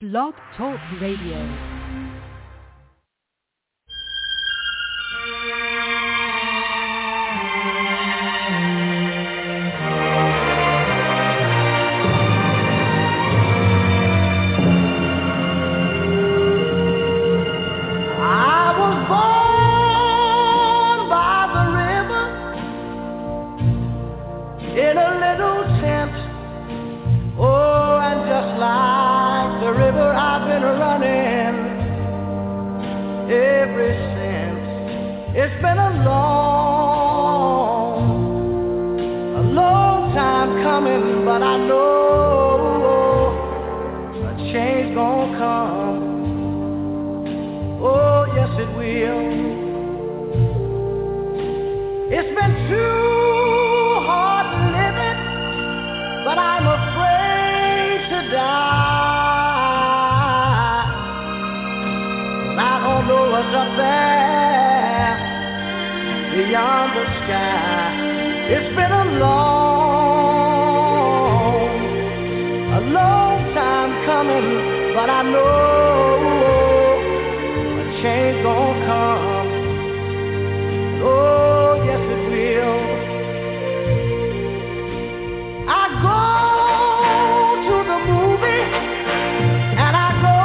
Blog Talk Radio. It's been a long time coming, but I know a change gonna come. Oh, yes it will. It's been too hard living, but I'm afraid to die. I don't know what's up there beyond the sky. It's been a long time coming, but I know a change gonna come. Oh, yes it will. I go to the movie and I go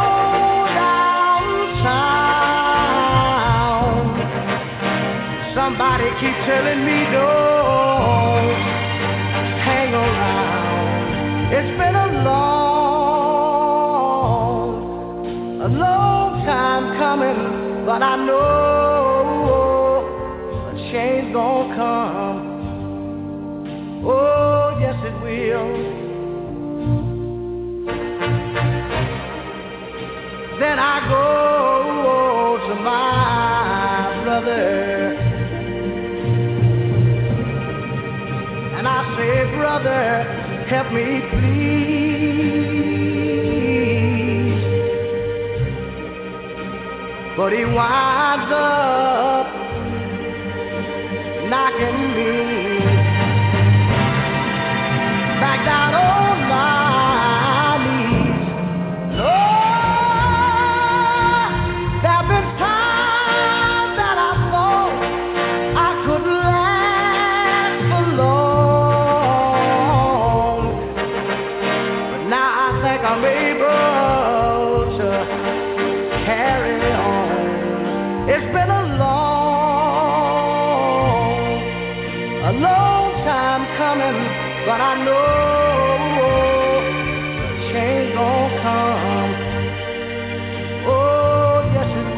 downtown. Somebody keep telling me don't hang around. It's been a long time coming, but I know a change gonna come. Oh, yes it will. Then I go to my brother and I say, brother, help me please. But he winds up knocking me back down on my knees. Lord, there've been times that I thought I could last for long, but now I think I'm able to carry on. It's been a long time coming, but I know change gonna come. Oh, yes it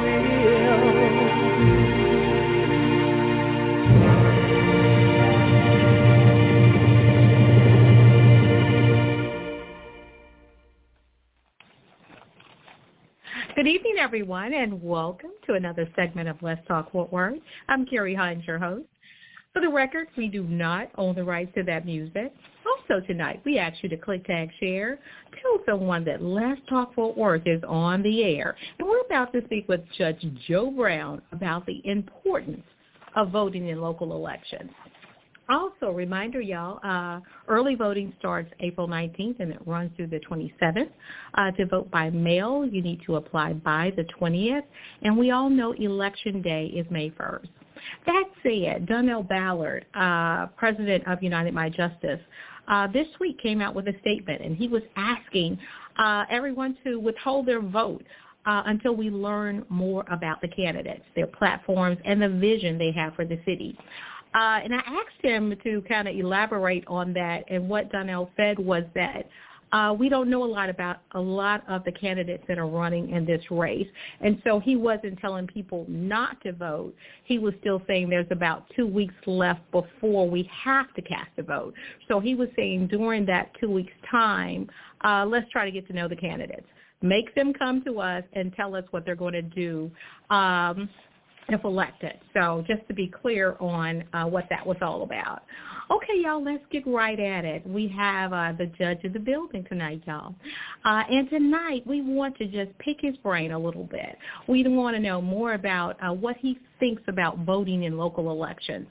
Good evening, everyone, and welcome to another segment of Let's Talk Fort Worth. I'm Carrie Hines, your host. For the record, we do not own the rights to that music. Also tonight, we ask you to click, tag, share. Tell someone that Let's Talk Fort Worth is on the air. And we're about to speak with Judge Joe Brown about the importance of voting in local elections. Also, reminder, y'all, early voting starts April 19th, and it runs through the 27th. To vote by mail, you need to apply by the 20th, and we all know Election Day is May 1st. That said, Donnell Ballard, president of United My Justice, this week came out with a statement, and he was asking everyone to withhold their vote until we learn more about the candidates, their platforms, and the vision they have for the city. And I asked him to kind of elaborate on that, and what Donnell said was that we don't know a lot about a lot of the candidates that are running in this race. And so he wasn't telling people not to vote. He was still saying there's about 2 weeks left before we have to cast a vote. So he was saying during that 2 weeks' time, let's try to get to know the candidates. Make them come to us and tell us what they're going to do if elected. So just to be clear on what that was all about. Okay, y'all, let's get right at it. We have the judge of the building tonight, y'all. And tonight we want to just pick his brain a little bit. We want to know more about what he thinks about voting in local elections.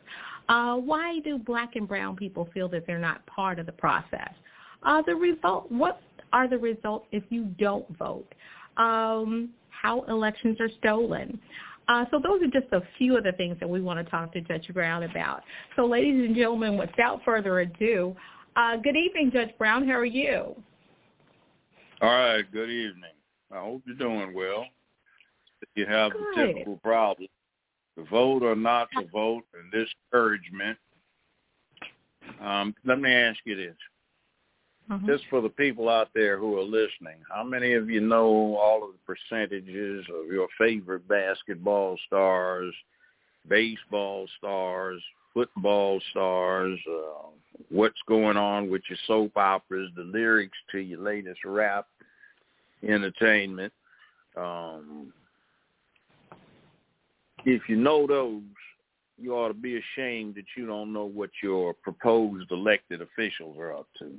Why do black and brown people feel that they're not part of the process? The result, what are the results if you don't vote? How elections are stolen. So those are just a few of the things that we want to talk to Judge Brown about. So ladies and gentlemen, without further ado, good evening, Judge Brown. How are you? All right, good evening. I hope you're doing well. If you have the typical problem, to vote or not to vote, and discouragement, let me ask you this. Just for the people out there who are listening, how many of you know all of the percentages of your favorite basketball stars, baseball stars, football stars, what's going on with your soap operas, the lyrics to your latest rap entertainment? If you know those, you ought to be ashamed that you don't know what your proposed elected officials are up to.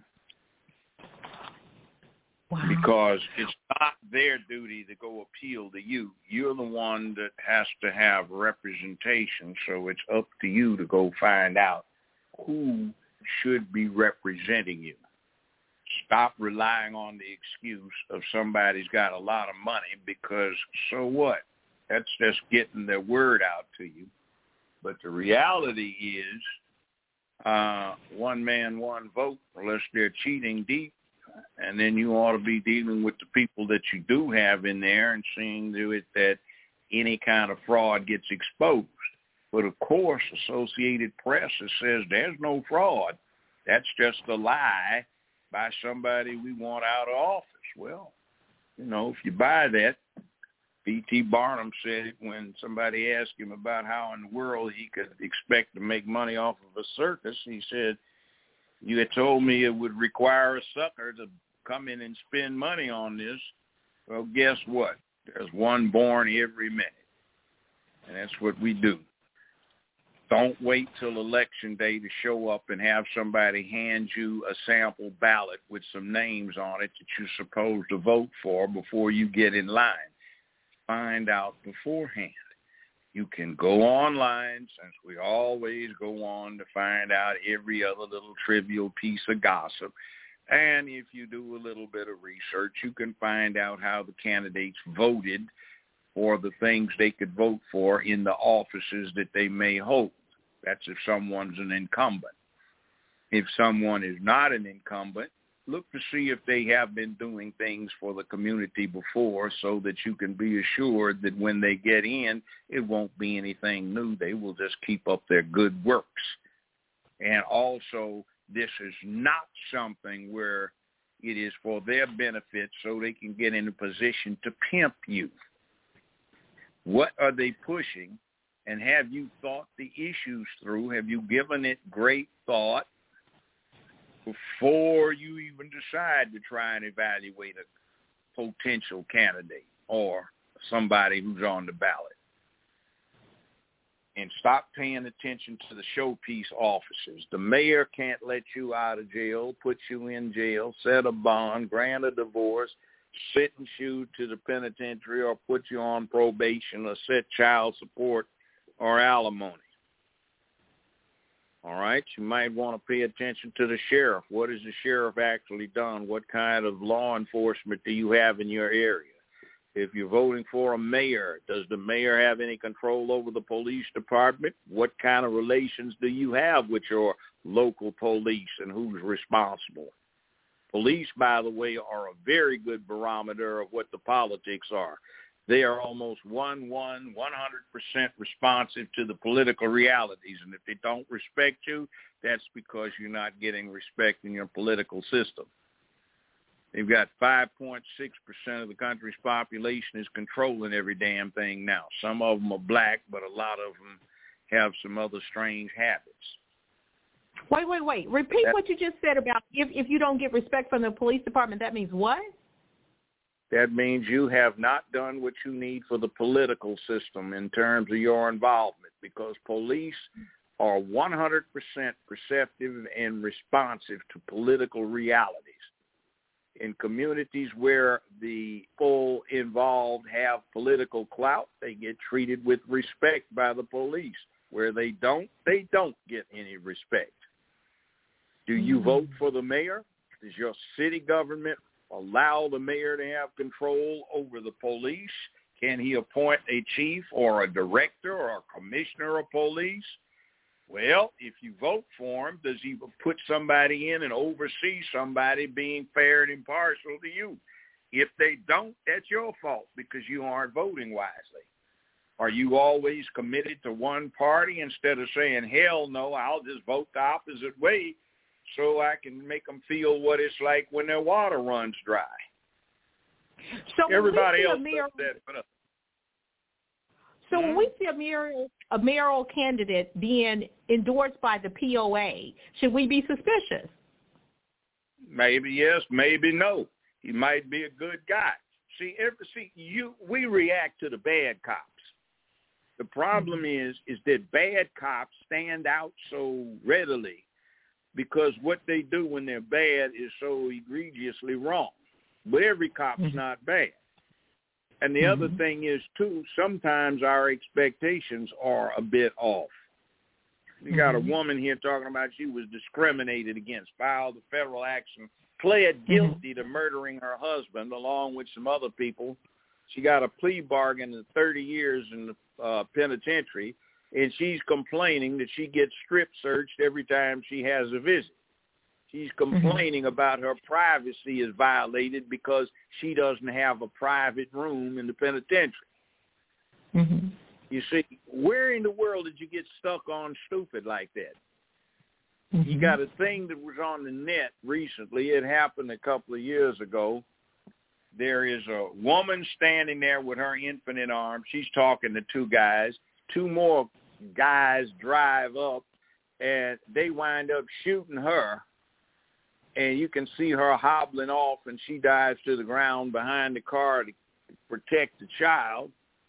Wow. Because it's not their duty to go appeal to you. You're the one that has to have representation, so it's up to you to go find out who should be representing you. Stop relying on the excuse of somebody's got a lot of money, because so what? That's just getting their word out to you. But the reality is one man, one vote, unless they're cheating deep. And then you ought to be dealing with the people that you do have in there and seeing to it that any kind of fraud gets exposed. But, of course, Associated Press says there's no fraud. That's just a lie by somebody we want out of office. Well, you know, if you buy that, P.T. Barnum said it when somebody asked him about how in the world he could expect to make money off of a circus. He said, you had told me it would require a sucker to come in and spend money on this. Well, guess what? There's one born every minute. And that's what we do. Don't wait till election day to show up and have somebody hand you a sample ballot with some names on it that you're supposed to vote for before you get in line. Find out beforehand. You can go online, since we always go on to find out every other little trivial piece of gossip. And if you do a little bit of research, you can find out how the candidates voted for the things they could vote for in the offices that they may hold. That's if someone's an incumbent. If someone is not an incumbent, look to see if they have been doing things for the community before, so that you can be assured that when they get in, it won't be anything new. They will just keep up their good works. And also, this is not something where it is for their benefit so they can get in a position to pimp you. What are they pushing? And have you thought the issues through? Have you given it great thought before you even decide to try and evaluate a potential candidate or somebody who's on the ballot? And stop paying attention to the showpiece offices. The mayor can't let you out of jail, put you in jail, set a bond, grant a divorce, sentence you to the penitentiary, or put you on probation, or set child support or alimony. All right, you might want to pay attention to the sheriff. What has the sheriff actually done? What kind of law enforcement do you have in your area? If you're voting for a mayor, does the mayor have any control over the police department? What kind of relations do you have with your local police, and who's responsible? Police, by the way, are a very good barometer of what the politics are. They are almost 100% responsive to the political realities. And if they don't respect you, that's because you're not getting respect in your political system. They've got 5.6% of the country's population is controlling every damn thing now. Some of them are black, but a lot of them have some other strange habits. Wait. Repeat what you just said about if you don't get respect from the police department, that means what? That means you have not done what you need for the political system in terms of your involvement, because police are 100% perceptive and responsive to political realities. In communities where the people involved have political clout, they get treated with respect by the police. Where they don't get any respect. Do you vote for the mayor? Does your city government allow the mayor to have control over the police? Can he appoint a chief or a director or a commissioner of police? Well, if you vote for him, does he put somebody in and oversee somebody being fair and impartial to you? If they don't, that's your fault because you aren't voting wisely. Are you always committed to one party instead of saying, hell no, I'll just vote the opposite way so I can make them feel what it's like when their water runs dry? So everybody else does that for us. So when we see a mayoral candidate being endorsed by the POA, should we be suspicious? Maybe yes, maybe no. He might be a good guy. We react to the bad cops. The problem is that bad cops stand out so readily because what they do when they're bad is so egregiously wrong. But every cop's not bad. And the other thing is, too, sometimes our expectations are a bit off. You got a woman here talking about she was discriminated against, filed a federal action, pled guilty to murdering her husband along with some other people. She got a plea bargain of 30 years in the penitentiary, and she's complaining that she gets strip searched every time she has a visit. She's complaining about her privacy is violated because she doesn't have a private room in the penitentiary. You see, where in the world did you get stuck on stupid like that? You got a thing that was on the net recently. It happened a couple of years ago. There is a woman standing there with her infant in arms. She's talking to two guys. Two more guys drive up, and they wind up shooting her. And you can see her hobbling off, and she dives to the ground behind the car to protect the child.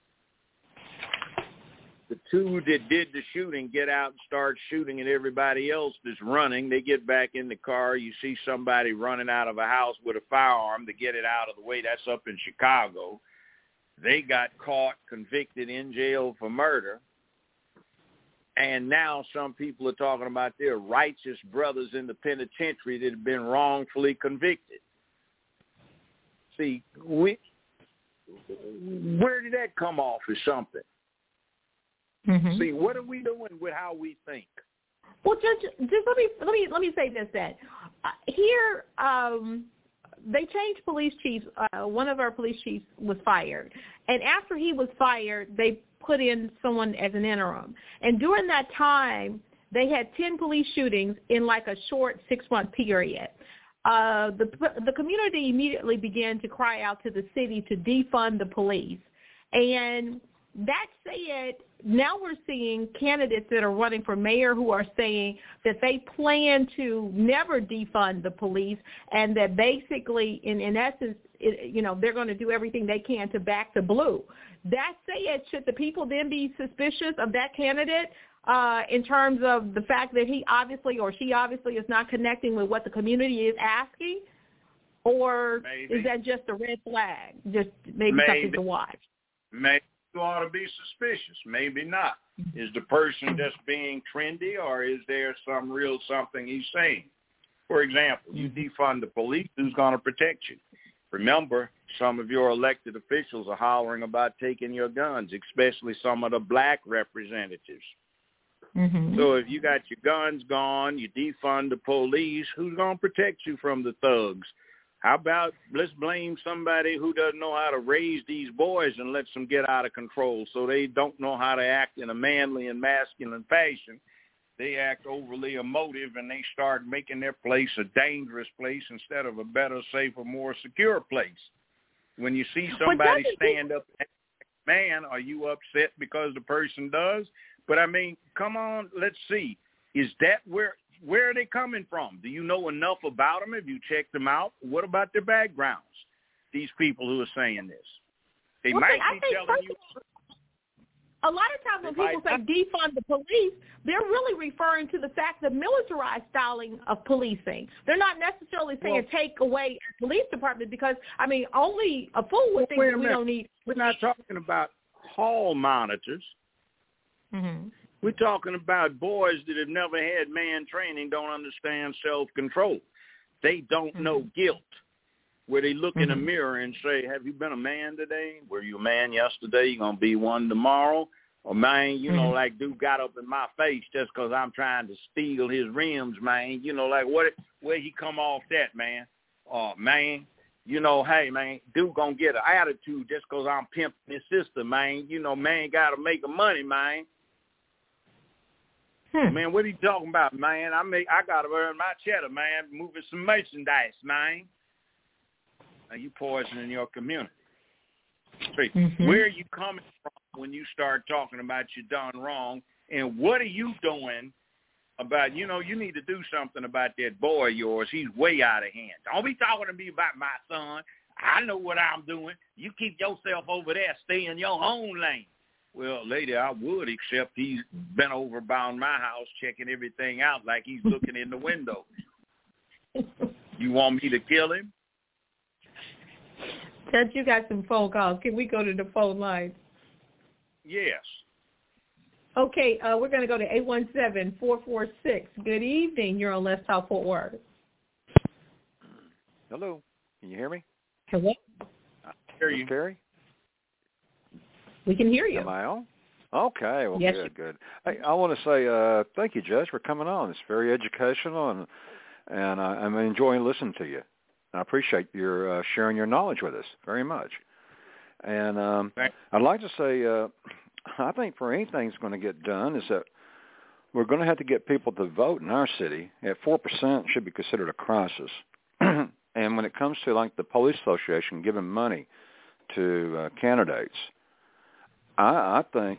The two that did the shooting get out and start shooting at everybody else that's running. They get back in the car. You see somebody running out of a house with a firearm to get it out of the way. That's up in Chicago. They got caught, convicted, in jail for murder. And now some people are talking about their righteous brothers in the penitentiary that have been wrongfully convicted. See, where did that come off as something? See, what are we doing with how we think? Well, just let me say this then. Here, they changed police chiefs. One of our police chiefs was fired, and after he was fired, they put in someone as an interim. And during that time, they had 10 police shootings in like a short 6-month period. The community immediately began to cry out to the city to defund the police. And that said, now we're seeing candidates that are running for mayor who are saying that they plan to never defund the police and that basically, in essence, they're going to do everything they can to back the blue. That said, should the people then be suspicious of that candidate in terms of the fact that he obviously or she obviously is not connecting with what the community is asking? Or is that just a red flag, just maybe something to watch? Maybe you ought to be suspicious. Maybe not. Is the person just being trendy, or is there some real something he's saying? For example, you defund the police, who's going to protect you? Remember, some of your elected officials are hollering about taking your guns, especially some of the black representatives. So if you got your guns gone, you defund the police, who's going to protect you from the thugs? How about let's blame somebody who doesn't know how to raise these boys and lets them get out of control so they don't know how to act in a manly and masculine fashion. They act overly emotive, and they start making their place a dangerous place instead of a better, safer, more secure place. When you see somebody stand up, man, are you upset because the person does? But, I mean, come on, let's see. Is that where are they coming from? Do you know enough about them? Have you checked them out? What about their backgrounds, these people who are saying this? They might be telling you. A lot of times when people say defund the police, they're really referring to the fact that militarized styling of policing. They're not necessarily saying take away the police department because, I mean, only a fool would think that we don't need. We're not talking about hall monitors. We're talking about boys that have never had man training, don't understand self-control. They don't know guilt. where they look in the mirror and say, have you been a man today? Were you a man yesterday? You going to be one tomorrow? Or, man, you know, like dude got up in my face just because I'm trying to steal his rims, man. You know, like where he come off that, man? Man, you know, hey, man, dude going to get an attitude just because I'm pimping his sister, man. You know, man got to make money, man. Man, what are you talking about, man? I got to earn my cheddar, man, moving some merchandise, man. Now, you poisoning your community. Where are you coming from when you start talking about you done wrong, and what are you doing about, you know, you need to do something about that boy of yours. He's way out of hand. Don't be talking to me about my son. I know what I'm doing. You keep yourself over there. Stay in your own lane. Well, lady, I would, except he's been over by my house checking everything out like he's looking in the window. You want me to kill him? Judge, you got some phone calls. Can we go to the phone line? Yes. Okay, we're going to go to 817-446. Good evening. You're on Let's Talk Fort Worth. Hello. Can you hear me? Hello? I hear you. Terry? We can hear you. Am I on? Okay. Well, yes, good. Hey, I want to say thank you, Judge, for coming on. It's very educational, and I'm enjoying listening to you. I appreciate your sharing your knowledge with us very much. And I'd like to say I think for anything that's going to get done is that we're going to have to get people to vote in our city. At 4% should be considered a crisis. And when it comes to like the police association giving money to candidates, I think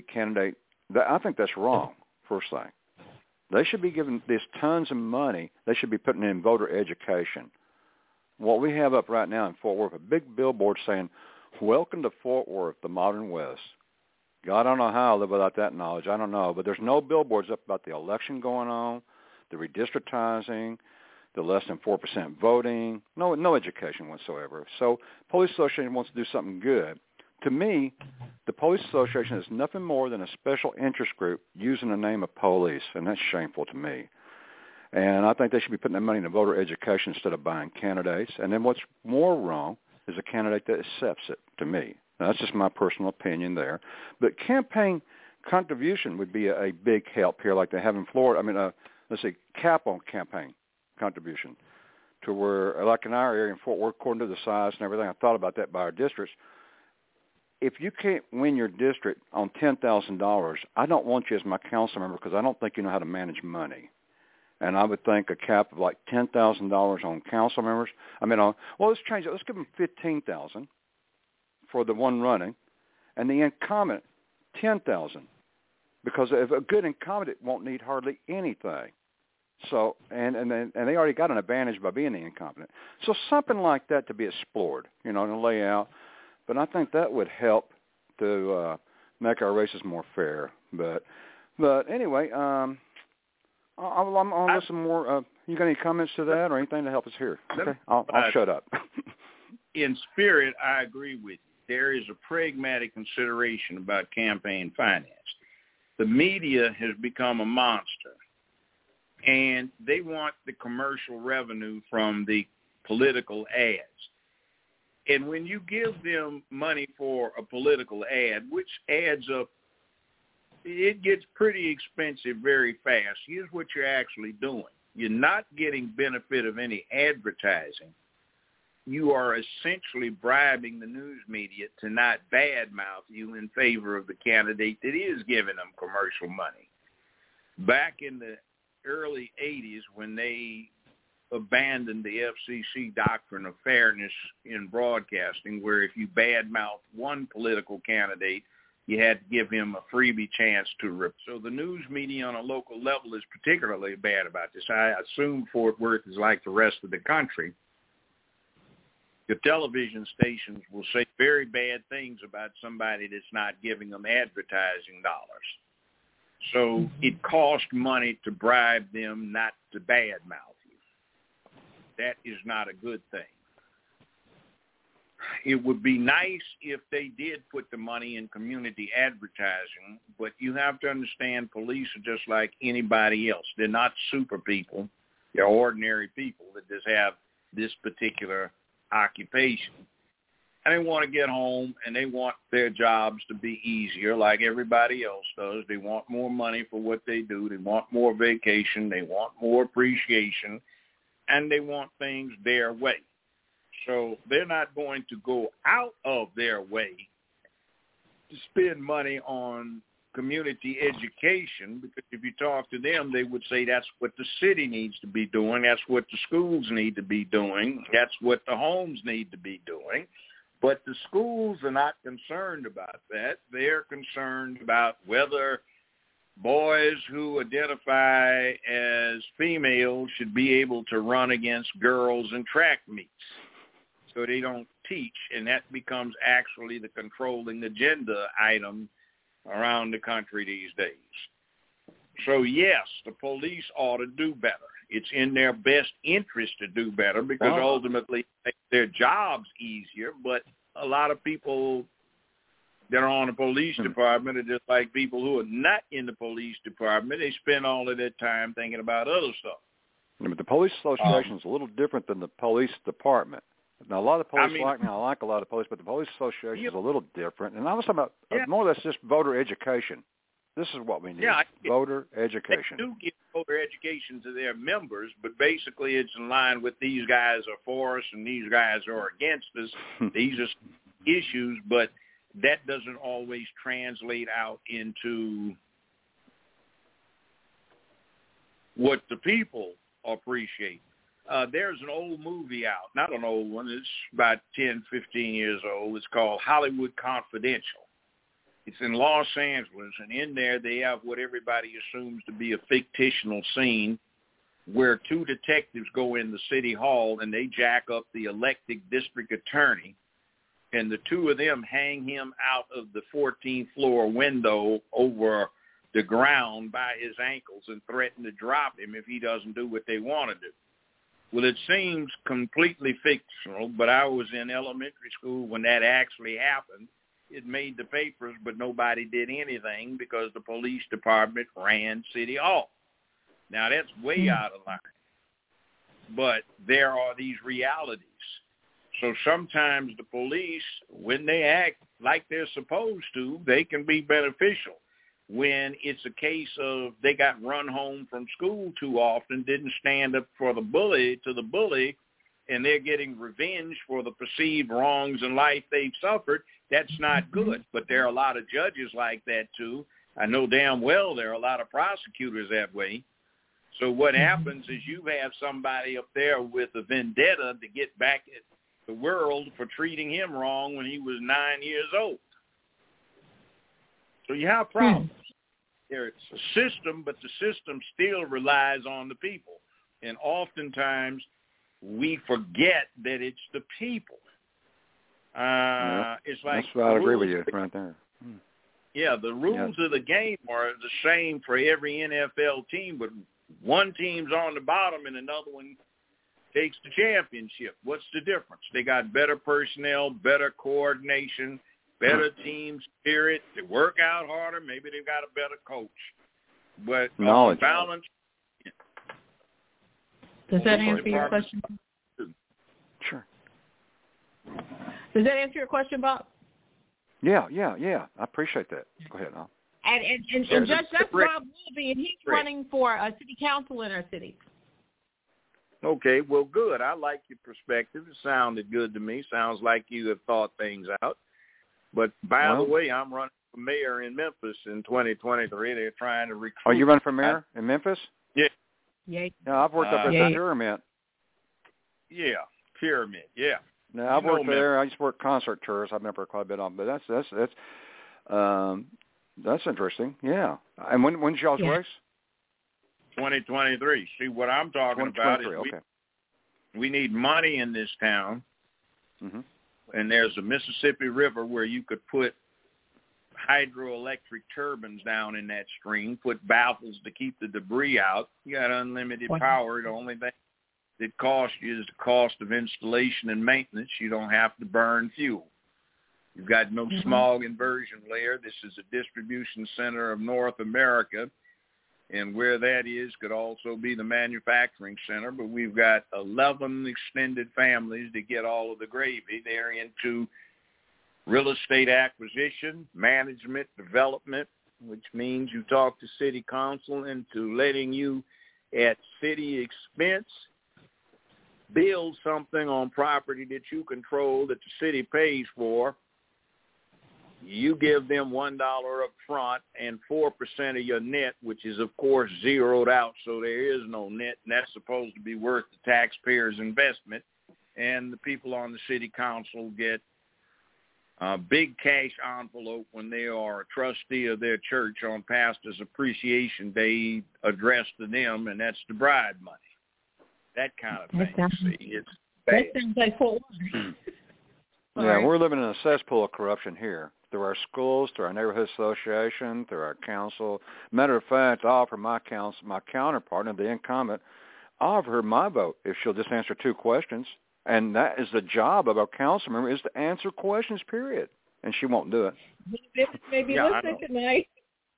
I think that's wrong, first thing. They should be giving this tons of money. They should be putting in voter education. What we have up right now in Fort Worth, a big billboard saying, "Welcome to Fort Worth, the modern West." God, I don't know how I live without that knowledge. I don't know. But there's no billboards up about the election going on, the redistrictizing, the less than 4% voting, no education whatsoever. So police association wants to do something good. To me, the police association is nothing more than a special interest group using the name of police, and that's shameful to me. And I think they should be putting their money into voter education instead of buying candidates. And then what's more wrong is a candidate that accepts it, to me. Now, that's just my personal opinion there. But campaign contribution would be a big help here like they have in Florida. I mean, let's say cap on campaign contribution to where, like in our area in Fort Worth, according to the size and everything, I thought about that by our districts. If you can't win your district on $10,000, I don't want you as my council member because I don't think you know how to manage money. And I would think a cap of like $10,000 on council members. I mean, let's change it. Let's give them $15,000 for the one running, and the incumbent $10,000 because if a good incumbent won't need hardly anything. So and they already got an advantage by being the incumbent. So something like that to be explored, you know, to lay out. But I think that would help to make our races more fair. But anyway, I'll listen more. You got any comments to that or anything to help us here? Okay, I'll shut up. In spirit, I agree with you. There is a pragmatic consideration about campaign finance. The media has become a monster, and they want the commercial revenue from the political ads. And when you give them money for a political ad, which adds up, it gets pretty expensive very fast. Here's what you're actually doing. You're not getting benefit of any advertising. You are essentially bribing the news media to not badmouth you in favor of the candidate that is giving them commercial money. Back in the early 80s when they abandoned the FCC doctrine of fairness in broadcasting, where if you badmouth one political candidate, you had to give him a freebie chance to rip. So the news media on a local level is particularly bad about this. I assume Fort Worth is like the rest of the country. The television stations will say very bad things about somebody that's not giving them advertising dollars. So it costs money to bribe them not to badmouth you. That is not a good thing. It would be nice if they did put the money in community advertising, but you have to understand police are just like anybody else. They're not super people. They're ordinary people that just have this particular occupation. And they want to get home, and they want their jobs to be easier like everybody else does. They want more money for what they do. They want more vacation. They want more appreciation, and they want things their way. So they're not going to go out of their way to spend money on community education, because if you talk to them, they would say that's what the city needs to be doing. That's what the schools need to be doing. That's what the homes need to be doing. But the schools are not concerned about that. They're concerned about whether boys who identify as female should be able to run against girls in track meets. So they don't teach, and that becomes actually the controlling agenda item around the country these days. So, yes, the police ought to do better. It's in their best interest to do better because ultimately it makes their jobs easier. But a lot of people that are on the police department are just like people who are not in the police department. They spend all of their time thinking about other stuff. Yeah, but the police association is a little different than the police department. Now, a lot of police I like a lot of police, but the police association is a little different. And I was talking about more or less just voter education. This is what we need, voter education. They do give voter education to their members, but basically it's in line with these guys are for us and these guys are against us. These are issues, but that doesn't always translate out into what the people appreciate. There's an old movie out, not an old one, it's about 10, 15 years old. It's called Hollywood Confidential. It's in Los Angeles, and in there they have what everybody assumes to be a fictional scene where two detectives go in the city hall and they jack up the elected district attorney, and the two of them hang him out of the 14th floor window over the ground by his ankles and threaten to drop him if he doesn't do what they want to do. Well, it seems completely fictional, but I was in elementary school when that actually happened. It made the papers, but nobody did anything because the police department ran City Hall. Now, that's way out of line. But there are these realities. So sometimes the police, when they act like they're supposed to, they can be beneficial. When it's a case of they got run home from school too often, didn't stand up for the bully, and they're getting revenge for the perceived wrongs in life they've suffered, that's not good. But there are a lot of judges like that too. I know damn well there are a lot of prosecutors that way. So what happens is you have somebody up there with a vendetta to get back at the world for treating him wrong when he was 9 years old. So you have problems. There's a system, but the system still relies on the people. And oftentimes we forget that it's the people. It's like that's why I agree with you right there. Yeah, the rules of the game are the same for every NFL team, but one team's on the bottom and another one takes the championship. What's the difference? They got better personnel, better coordination, better team spirit. They work out harder. Maybe they've got a better coach. But on balance. Does that answer your question? Sure. Does that answer your question, Bob? Yeah. I appreciate that. Go ahead, Al. And Judge, that's Bob Wilby, and he's running for a city council in our city. Okay, well, good. I like your perspective. It sounded good to me. Sounds like you have thought things out. But by the way, I'm running for mayor in Memphis in 2023. They're trying to recruit. Oh, you running for mayor in Memphis? Yeah. Yeah. No, I've worked up at the Pyramid. Yeah, Pyramid. Yeah. No, I've worked there. I used to work concert tours. I've been there quite a bit on, but that's interesting. Yeah. And when's y'all's race? 2023. See, what I'm talking about is we need money in this town. Mm-hmm. And there's a Mississippi River where you could put hydroelectric turbines down in that stream, put baffles to keep the debris out. You got unlimited power. The only thing that costs you is the cost of installation and maintenance. You don't have to burn fuel. You've got no smog inversion layer. This is a distribution center of North America. And where that is could also be the manufacturing center, but we've got 11 extended families to get all of the gravy. They're into real estate acquisition, management, development, which means you talk to city council into letting you, at city expense, build something on property that you control that the city pays for. You give them $1 up front and 4% of your net, which is, of course, zeroed out, so there is no net, and that's supposed to be worth the taxpayer's investment. And the people on the city council get a big cash envelope when they are a trustee of their church on Pastor's Appreciation Day addressed to them, and that's the bride money. That kind of thing. It's bad. That sounds like Fort Worth. Yeah, we're living in a cesspool of corruption here. Through our schools, through our neighborhood association, through our council. Matter of fact, I offer my counterpart, the incumbent, I offer her my vote if she'll just answer 2 questions. And that is the job of our council member, is to answer questions, period. And she won't do it. Maybe listen tonight.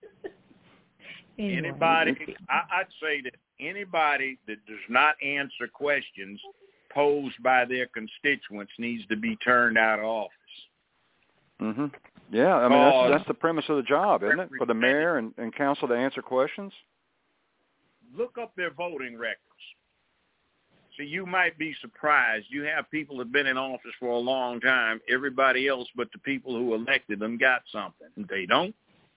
Anybody, I'd say that anybody that does not answer questions posed by their constituents needs to be turned out of office. Mm-hmm. Yeah, I mean, that's the premise of the job, isn't it? For the mayor and council to answer questions? Look up their voting records. So you might be surprised. You have people that have been in office for a long time. Everybody else but the people who elected them got something. They don't.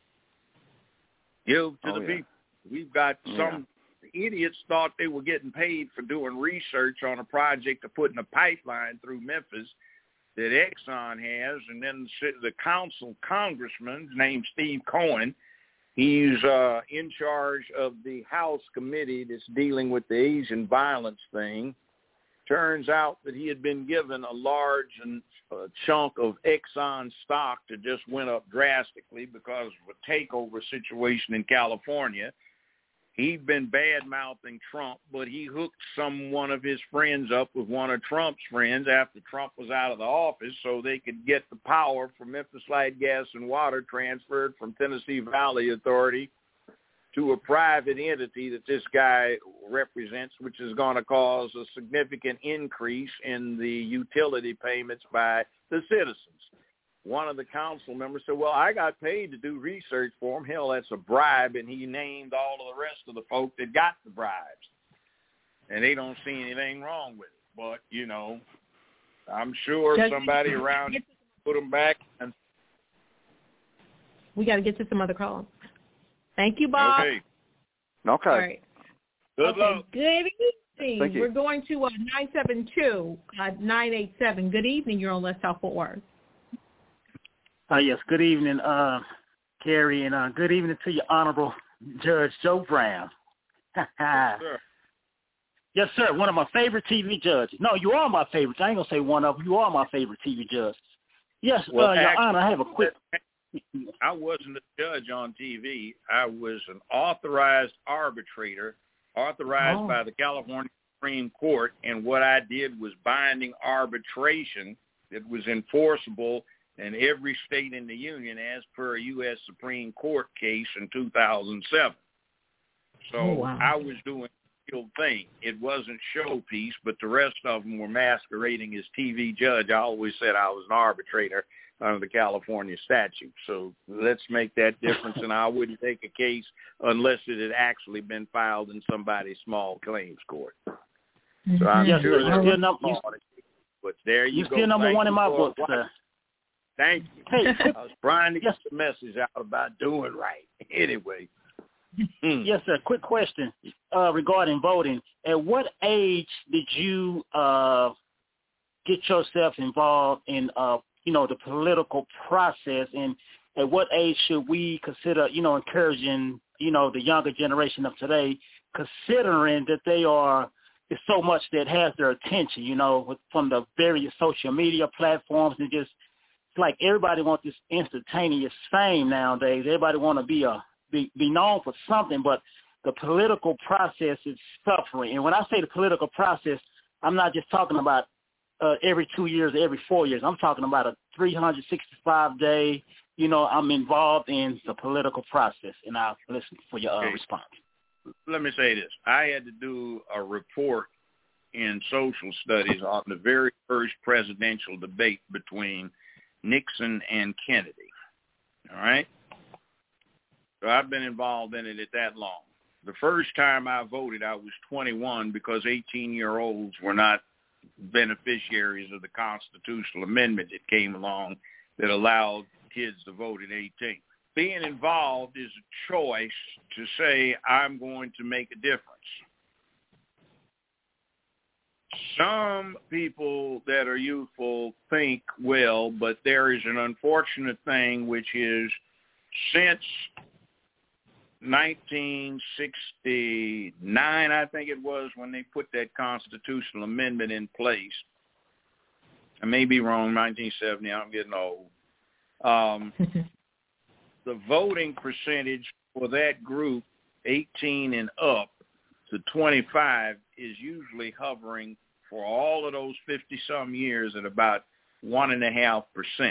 Give to the people. We've got some idiots thought they were getting paid for doing research on a project of putting a pipeline through Memphis that Exxon has, and then the congressman named Steve Cohen, he's in charge of the House committee that's dealing with the Asian violence thing. Turns out that he had been given a large chunk of Exxon stock that just went up drastically because of a takeover situation in California. He'd been bad-mouthing Trump, but he hooked one of his friends up with one of Trump's friends after Trump was out of the office so they could get the power for Memphis Light, Gas, and Water transferred from Tennessee Valley Authority to a private entity that this guy represents, which is going to cause a significant increase in the utility payments by the citizens. One of the council members said, well, I got paid to do research for him. Hell, that's a bribe. And he named all of the rest of the folk that got the bribes. And they don't see anything wrong with it. But, you know, I'm sure somebody around put them back. And we got to get to some other calls. Thank you, Bob. Okay. All right. Good luck. Good evening. Thank you. We're going to 972-987. Good evening. You're on Let's Talk Fort Worth. Yes, good evening, Carrie, and good evening to your Honorable Judge Joe Brown. Yes, sir. Yes, sir, one of my favorite TV judges. No, you are my favorite. I ain't going to say one of them. You are my favorite TV judge. Yes, well, Your Honor, I have a quick... I wasn't a judge on TV. I was an authorized arbitrator, authorized by the California Supreme Court, and what I did was binding arbitration that was enforceable in every state in the union as per a U.S. Supreme Court case in 2007. So I was doing the real thing. It wasn't showpiece, but the rest of them were masquerading as TV judge. I always said I was an arbitrator under the California statute. So let's make that difference, and I wouldn't take a case unless it had actually been filed in somebody's small claims court. So I'm sure there's but there you go. You're still number one in my book, sir. Thank you. Hey, I was trying to get the message out about doing right. Anyway. Yes, sir. Quick question regarding voting. At what age did you get yourself involved in, the political process? And at what age should we consider, encouraging, the younger generation of today, considering that there's so much that has their attention, from the various social media platforms, and just, it's like everybody wants this instantaneous fame nowadays. Everybody want to be known for something, but the political process is suffering. And when I say the political process, I'm not just talking about every 2 years, every 4 years. I'm talking about a 365-day, I'm involved in the political process, and I'll listen for your response. let me say this. I had to do a report in social studies on the very first presidential debate between Nixon and Kennedy. All right? So I've been involved in it that long. The first time I voted, I was 21 because 18-year-olds were not beneficiaries of the constitutional amendment that came along that allowed kids to vote at 18. Being involved is a choice to say, I'm going to make a difference. Some people that are youthful think, well, but there is an unfortunate thing, which is since 1969, I think it was, when they put that constitutional amendment in place. I may be wrong, 1970, I'm getting old. The voting percentage for that group, 18 and up to 25, is usually hovering for all of those 50-some years at about 1.5%.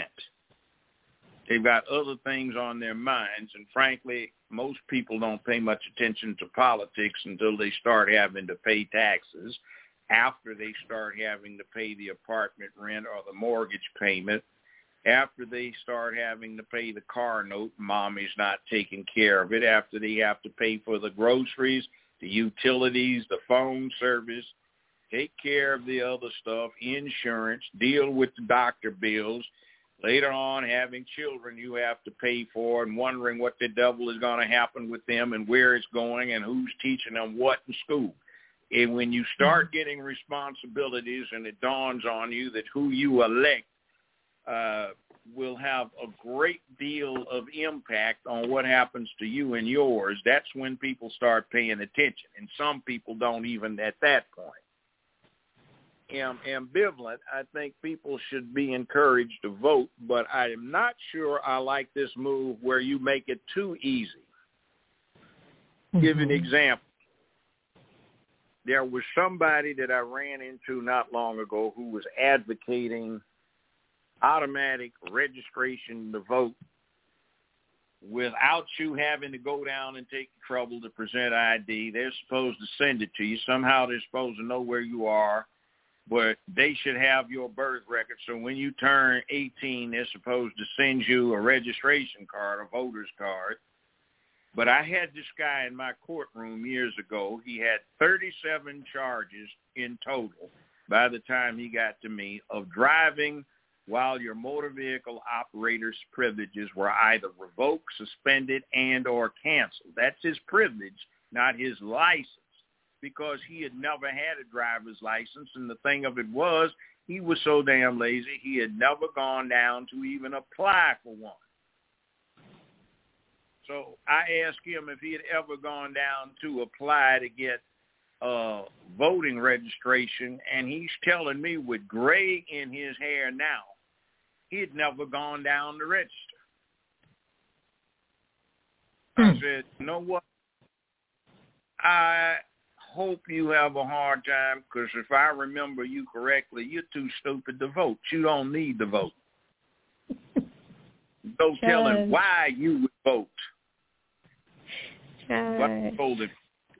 They've got other things on their minds, and frankly, most people don't pay much attention to politics until they start having to pay taxes, after they start having to pay the apartment rent or the mortgage payment, after they start having to pay the car note, mommy's not taking care of it, after they have to pay for the groceries, the utilities, the phone service, take care of the other stuff, insurance, deal with the doctor bills, later on having children you have to pay for and wondering what the devil is going to happen with them and where it's going and who's teaching them what in school. And when you start getting responsibilities and it dawns on you that who you elect will have a great deal of impact on what happens to you and yours, that's when people start paying attention. And some people don't even at that point. Am ambivalent. I think people should be encouraged to vote, but I am not sure I like this move where you make it too easy. Give an example. There was somebody that I ran into not long ago who was advocating automatic registration to vote without you having to go down and take the trouble to present ID. They're supposed to send it to you. Somehow they're supposed to know where you are, but they should have your birth record. So when you turn 18, they're supposed to send you a registration card, a voter's card. But I had this guy in my courtroom years ago. He had 37 charges in total by the time he got to me of driving while your motor vehicle operator's privileges were either revoked, suspended, and or canceled. That's his privilege, not his license, because he had never had a driver's license. And the thing of it was, he was so damn lazy, he had never gone down to even apply for one. So I asked him if he had ever gone down to apply to get voting registration, and he's telling me with gray in his hair now, he had never gone down to register. I said, you know what? I hope you have a hard time, because if I remember you correctly, you're too stupid to vote. You don't need to vote. Go tell him why you would vote. I told him.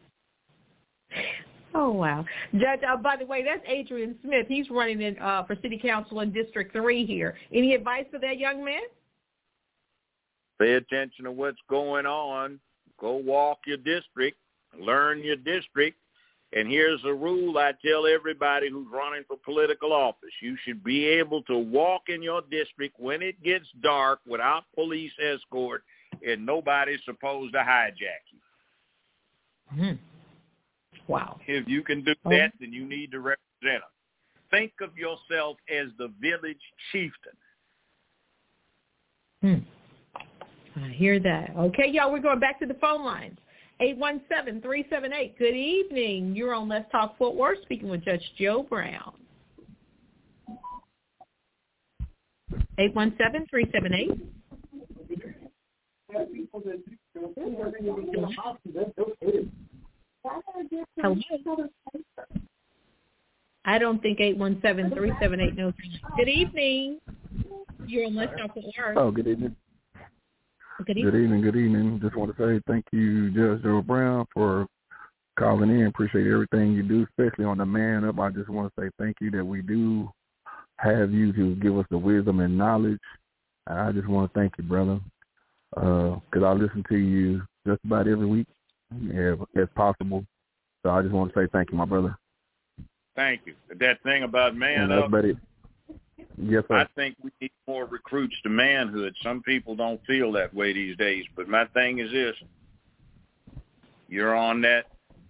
Oh, wow. Judge, by the way, that's Adrian Smith. He's running in for City Council in District 3 here. Any advice for that young man? Pay attention to what's going on. Go walk your district. Learn your district. And here's a rule I tell everybody who's running for political office. You should be able to walk in your district when it gets dark without police escort, and nobody's supposed to hijack you. Mm-hmm. Wow. If you can do that, then you need to represent them. Think of yourself as the village chieftain. I hear that. Okay, y'all, we're going back to the phone lines. 817-378. Good evening. You're on Let's Talk Fort Worth, speaking with Judge Joe Brown. 817-378. Hello. I don't think 817-378 knows. Good evening. You're on Let's Talk Fort Worth. Oh, good evening. Good evening. Good evening. Just want to say thank you, Judge Joe Brown, for calling in. Appreciate everything you do, especially on the Man Up. I just want to say thank you that we do have you to give us the wisdom and knowledge. And I just want to thank you, brother, because I listen to you just about every week as possible. So I just want to say thank you, my brother. Thank you. That thing about Man Up, yes, sir. I think we need more recruits to manhood. Some people don't feel that way these days. But my thing is this. You're on that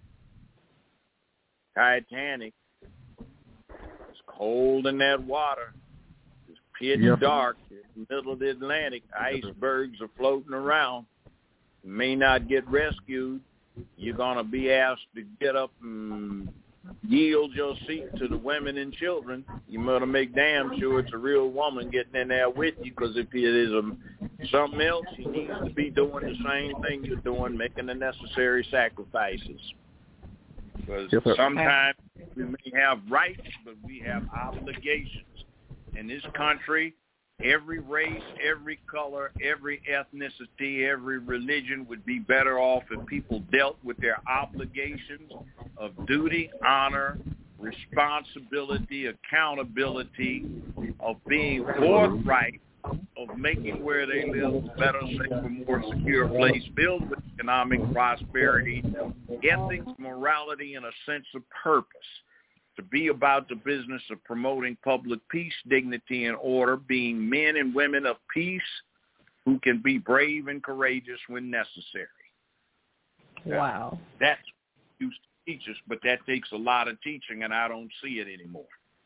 Titanic. It's cold in that water. It's pitch dark in the middle of the Atlantic. Icebergs are floating around. You may not get rescued. You're going to be asked to get up and yield your seat to the women and children. You better make damn sure it's a real woman getting in there with you, because if it is something else, she needs to be doing the same thing you're doing, making the necessary sacrifices. Because sometimes we may have rights, but we have obligations. In this country, every race, every color, every ethnicity, every religion would be better off if people dealt with their obligations of duty, honor, responsibility, accountability, of being forthright, of making where they live a better, safer, more secure place filled with economic prosperity, ethics, morality, and a sense of purpose. To be about the business of promoting public peace, dignity, and order, being men and women of peace who can be brave and courageous when necessary. Wow. That's what used to teach us, but that takes a lot of teaching, and I don't see it anymore.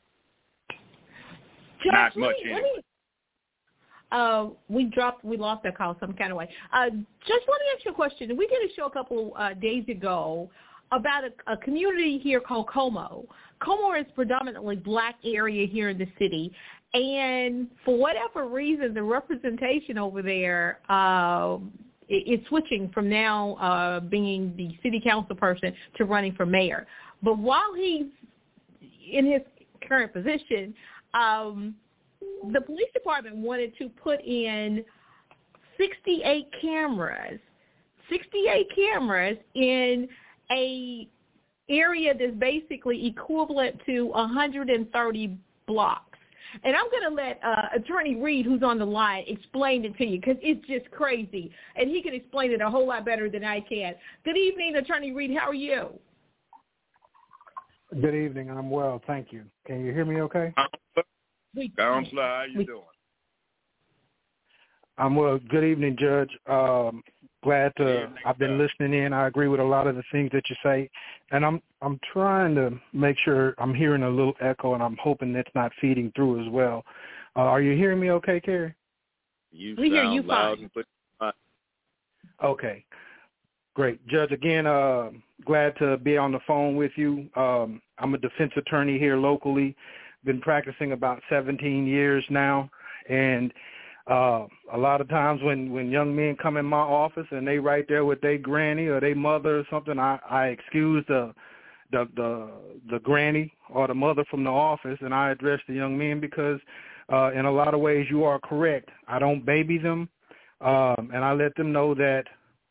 Judge, Not much anymore. We lost that call some kind of way. Judge, let me ask you a question. We did a show a couple days ago about a community here called Como. Como is predominantly black area here in the city, and for whatever reason, the representation over there is switching from now being the city council person to running for mayor. But while he's in his current position, the police department wanted to put in 68 cameras in a area that's basically equivalent to 130 blocks. And I'm going to let Attorney Reed, who's on the line, explain it to you, because it's just crazy. And he can explain it a whole lot better than I can. Good evening, Attorney Reed. How are you? Good evening. I'm well, thank you. Can you hear me okay? Counselor, how you doing? I'm well. Good evening, Judge. Glad to. I've been listening in. I agree with a lot of the things that you say, and I'm trying to make sure I'm hearing a little echo, and I'm hoping that's not feeding through as well. Are you hearing me okay, Carrie? We hear you fine. Okay, great, Judge. Again, glad to be on the phone with you. I'm a defense attorney here locally. Been practicing about 17 years now, and a lot of times when young men come in my office and they right there with their granny or their mother or something, I excuse the granny or the mother from the office, and I address the young men because in a lot of ways you are correct. I don't baby them, and I let them know that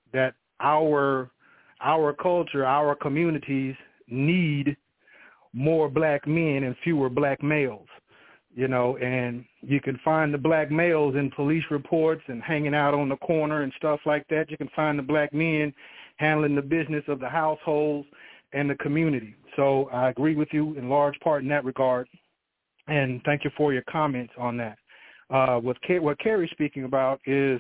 our culture, our communities need more black men and fewer black males. You know, and you can find the black males in police reports and hanging out on the corner and stuff like that. You can find the black men handling the business of the households and the community. So I agree with you in large part in that regard, and thank you for your comments on that. What Carrie's speaking about is,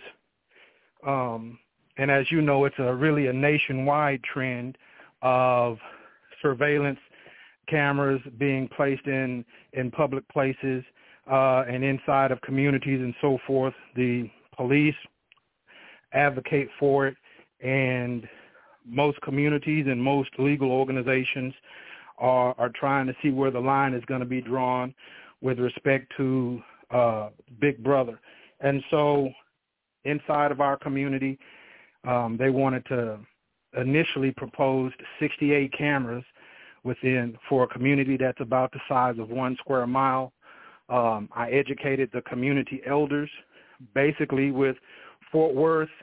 and as you know, it's really a nationwide trend of surveillance cameras being placed in public places and inside of communities and so forth. The police advocate for it, and most communities and most legal organizations are trying to see where the line is going to be drawn with respect to Big Brother. And so inside of our community, they wanted to initially propose 68 cameras for a community that's about the size of 1 square mile. I educated the community elders. Basically, with Fort Worth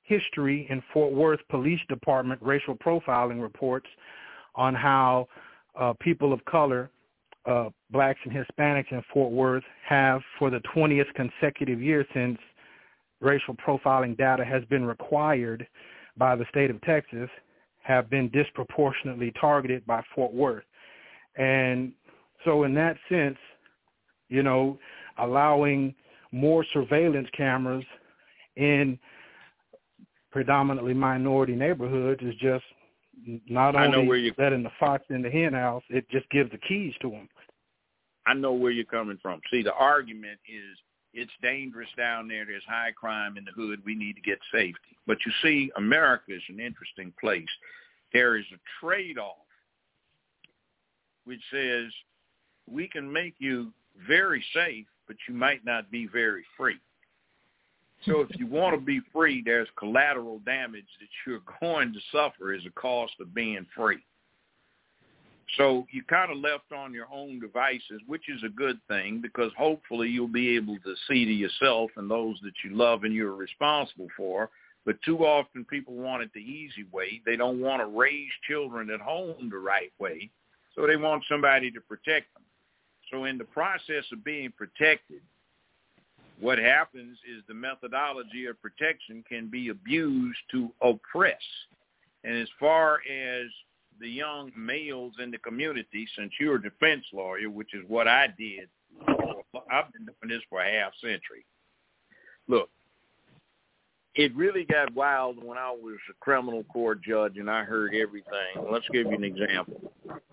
history in Fort Worth Police Department racial profiling reports on how people of color, blacks and Hispanics in Fort Worth, have for the 20th consecutive year since racial profiling data has been required by the state of Texas, have been disproportionately targeted by Fort Worth. And so in that sense, you know, allowing more surveillance cameras in predominantly minority neighborhoods is just not only letting the fox in the hen house, it just gives the keys to them. I know where you're coming from. See, the argument is it's dangerous down there. There's high crime in the hood. We need to get safety. But you see, America is an interesting place. There is a trade-off which says we can make you very safe, but you might not be very free. So if you want to be free, there's collateral damage that you're going to suffer as a cost of being free. So you kind of left on your own devices, which is a good thing, because hopefully you'll be able to see to yourself and those that you love and you're responsible for. But too often people want it the easy way. They don't want to raise children at home the right way, so they want somebody to protect them. So in the process of being protected, what happens is the methodology of protection can be abused to oppress. And as far as the young males in the community, since you're a defense lawyer, which is what I did, I've been doing this for a half century. Look, it really got wild when I was a criminal court judge and I heard everything. Let's give you an example.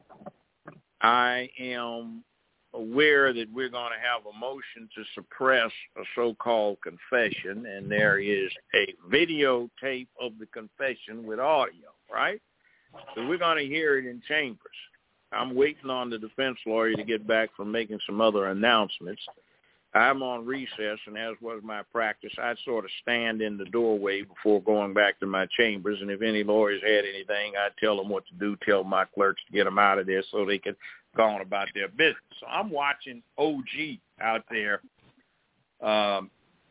I am aware that we're going to have a motion to suppress a so-called confession, and there is a videotape of the confession with audio, right? So we're going to hear it in chambers. I'm waiting on the defense lawyer to get back from making some other announcements. I'm on recess, and as was my practice, I'd sort of stand in the doorway before going back to my chambers, and if any lawyers had anything, I'd tell them what to do, tell my clerks to get them out of there so they could go on about their business. So I'm watching OG out there, and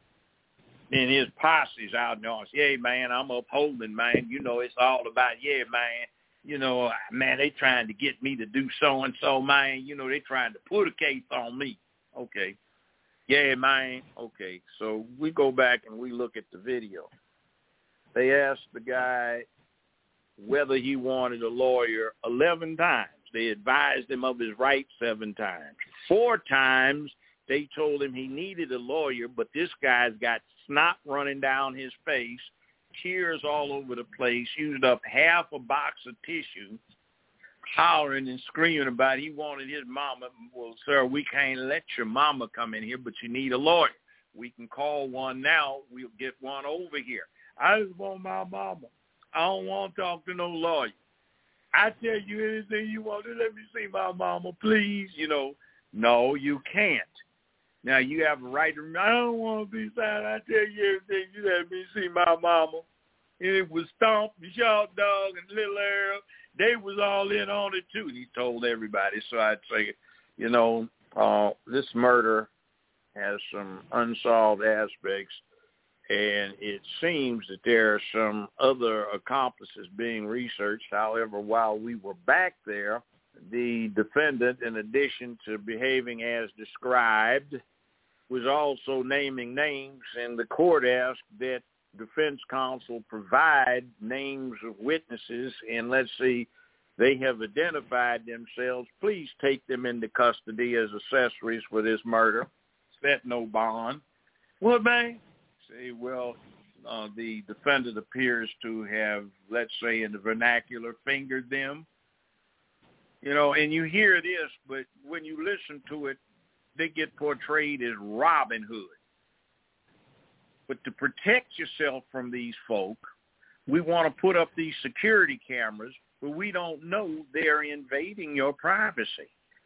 his posse's out there. Yeah, man, I'm upholding, man. You know, it's all about, yeah, man. You know, man, they trying to get me to do so-and-so, man. You know, they trying to put a case on me. Okay. Yeah, man. Okay. So we go back and we look at the video. They asked the guy whether he wanted a lawyer 11 times. They advised him of his rights 7 times. 4 times they told him he needed a lawyer, but this guy's got snot running down his face, tears all over the place, used up half a box of tissue, hollering and screaming about he wanted his mama. Well, sir, we can't let your mama come in here, but you need a lawyer. We can call one now. We'll get one over here. I just want my mama. I don't want to talk to no lawyer. I tell you anything you want to, let me see my mama, please. You know, no, you can't. Now, you have a right to, I don't want to be silent. I tell you everything, you let me see my mama. And it was Stomp, the Short Dog, and Little Earl. They was all in on it, too. And he told everybody. So I'd say, you know, this murder has some unsolved aspects. And it seems that there are some other accomplices being researched. However, while we were back there, the defendant, in addition to behaving as described, was also naming names, and the court asked that defense counsel provide names of witnesses, and let's see, they have identified themselves. Please take them into custody as accessories for this murder. Set no bond. What, man? Say, well, the defendant appears to have, let's say, in the vernacular, fingered them. You know, and you hear this, but when you listen to it, they get portrayed as Robin Hood. But to protect yourself from these folk, we want to put up these security cameras, but we don't know they're invading your privacy.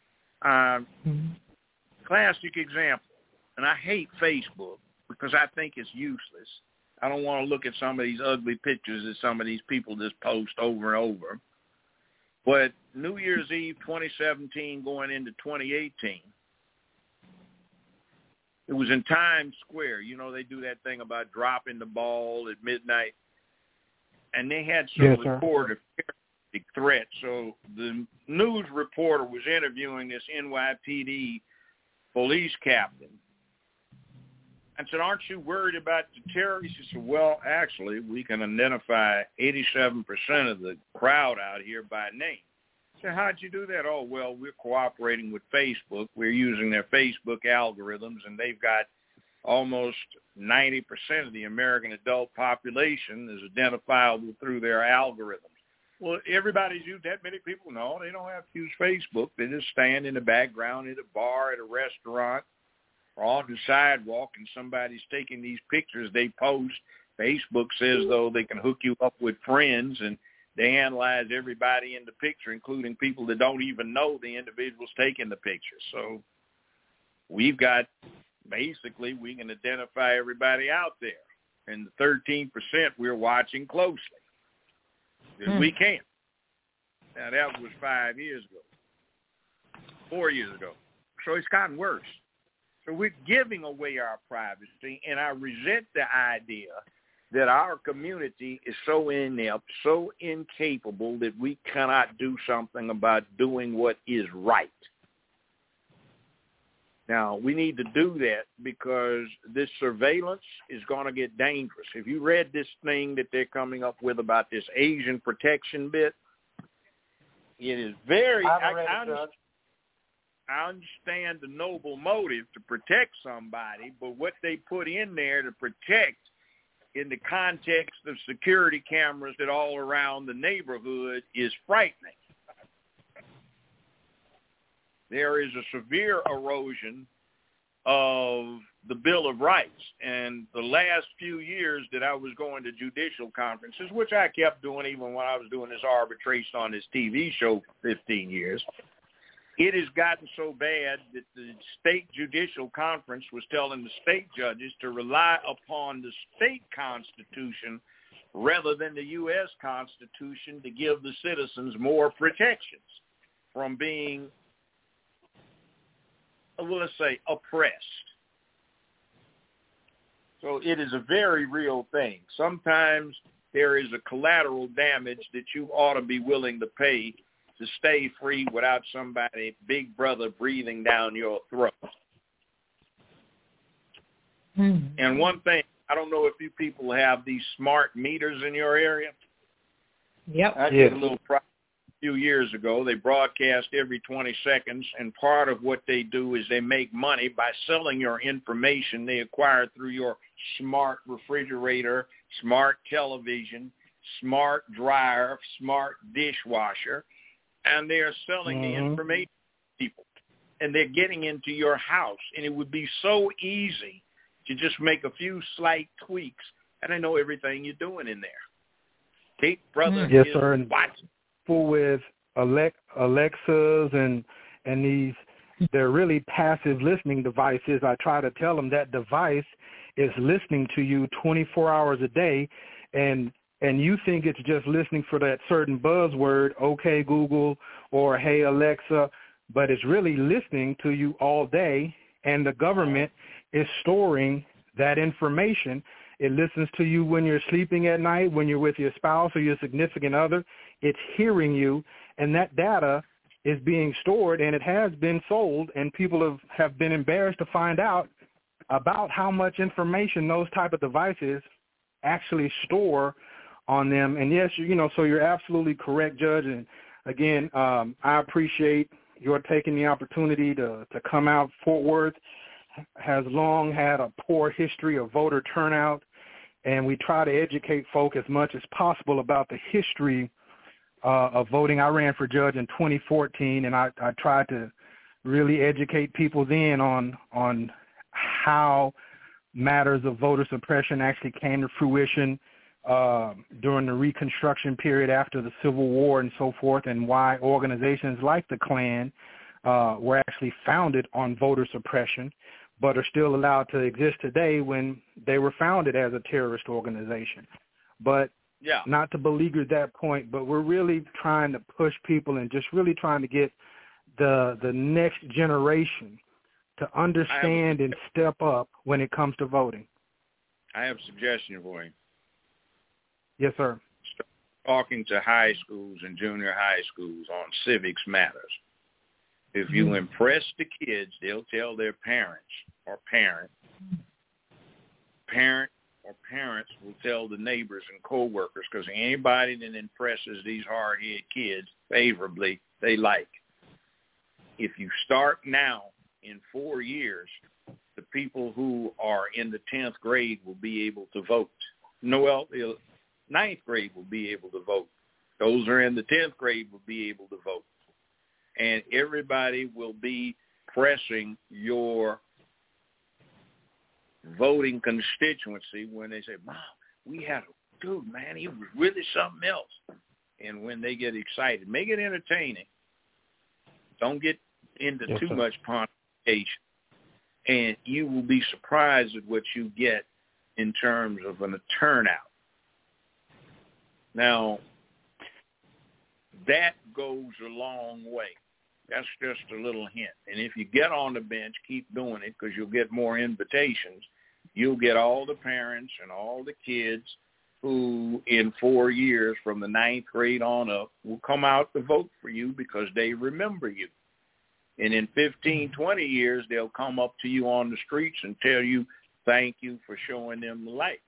Classic example, and I hate Facebook because I think it's useless. I don't want to look at some of these ugly pictures that some of these people just post over and over. But New Year's Eve 2017 going into 2018, it was in Times Square. You know, they do that thing about dropping the ball at midnight. and they had some Yes, report of terroristic threats. So the news reporter was interviewing this NYPD police captain and said, "Aren't you worried about the terrorists?" He said, "Well, actually, we can identify 87% of the crowd out here by name." I said, "How'd you do that?" "Oh, well, we're cooperating with Facebook. We're using their Facebook algorithms, and they've got almost 90% of the American adult population is identifiable through their algorithms." Well, everybody's used that many people. No, they don't have to use Facebook. They just stand in the background at a bar, at a restaurant, or on the sidewalk, and somebody's taking these pictures they post. Facebook says, though, they can hook you up with friends, and they analyze everybody in the picture, including people that don't even know the individuals taking the picture. So we've got, basically, we can identify everybody out there. And the 13% we're watching closely. We can. Now, that was 5 years ago, 4 years ago. So it's gotten worse. So we're giving away our privacy, and I resent the idea that our community is so inept, so incapable that we cannot do something about doing what is right. Now, we need to do that because this surveillance is going to get dangerous. If you read this thing that they're coming up with about this Asian protection bit, it is very, I understand the noble motive to protect somebody, but what they put in there to protect in the context of security cameras that all around the neighborhood is frightening. There is a severe erosion of the Bill of Rights. And the last few years that I was going to judicial conferences, which I kept doing even when I was doing this arbitration on this TV show for 15 years, it has gotten so bad that the state judicial conference was telling the state judges to rely upon the state constitution rather than the U.S. Constitution to give the citizens more protections from being, well, let's say, oppressed. So it is a very real thing. Sometimes there is a collateral damage that you ought to be willing to pay to stay free without somebody, big brother, breathing down your throat. Mm-hmm. And one thing, I don't know if you people have these smart meters in your area. Yep. I did a little project a few years ago. They broadcast every 20 seconds, and part of what they do is they make money by selling your information they acquire through your smart refrigerator, smart television, smart dryer, smart dishwasher, and they are selling the information to people, and they're getting into your house, and it would be so easy to just make a few slight tweaks, and I know everything you're doing in there. Big brother yes, is sir. And watching. With Alexas and these, they're really passive listening devices. I try to tell them that device is listening to you 24 hours a day, and you think it's just listening for that certain buzzword, okay, Google, or hey, Alexa, but it's really listening to you all day, and the government is storing that information. It listens to you when you're sleeping at night, when you're with your spouse or your significant other. It's hearing you, and that data is being stored, and it has been sold, and people have been embarrassed to find out about how much information those type of devices actually store on them. And yes, so you're absolutely correct, Judge. And again, I appreciate your taking the opportunity to come out. Fort Worth has long had a poor history of voter turnout, and we try to educate folk as much as possible about the history of voting. I ran for judge in 2014, and I tried to really educate people then on how matters of voter suppression actually came to fruition during the Reconstruction period after the Civil War and so forth, and why organizations like the Klan were actually founded on voter suppression, but are still allowed to exist today when they were founded as a terrorist organization. But not to beleaguer that point, but we're really trying to push people and just really trying to get the next generation to understand and step up when it comes to voting. I have a suggestion for you. Yes, sir. talking to high schools and junior high schools on civics matters. If you impress the kids, they'll tell their parents or parents will tell the neighbors and coworkers, because anybody that impresses these hard-headed kids favorably, they like. If you start now, in 4 years, the people who are in the 10th grade will be able to vote. Well, the 9th grade will be able to vote. Those who are in the 10th grade will be able to vote. And everybody will be pressing your voting constituency when they say, Mom, we had a dude, man, he was really something else. And when they get excited, make it entertaining. Don't get into too much pontification. And you will be surprised at what you get in terms of a turnout. Now, that goes a long way. That's just a little hint. And if you get on the bench, keep doing it, because you'll get more invitations. You'll get all the parents and all the kids who in 4 years from the 9th grade on up will come out to vote for you because they remember you. And in 15, 20 years, they'll come up to you on the streets and tell you, thank you for showing them the light.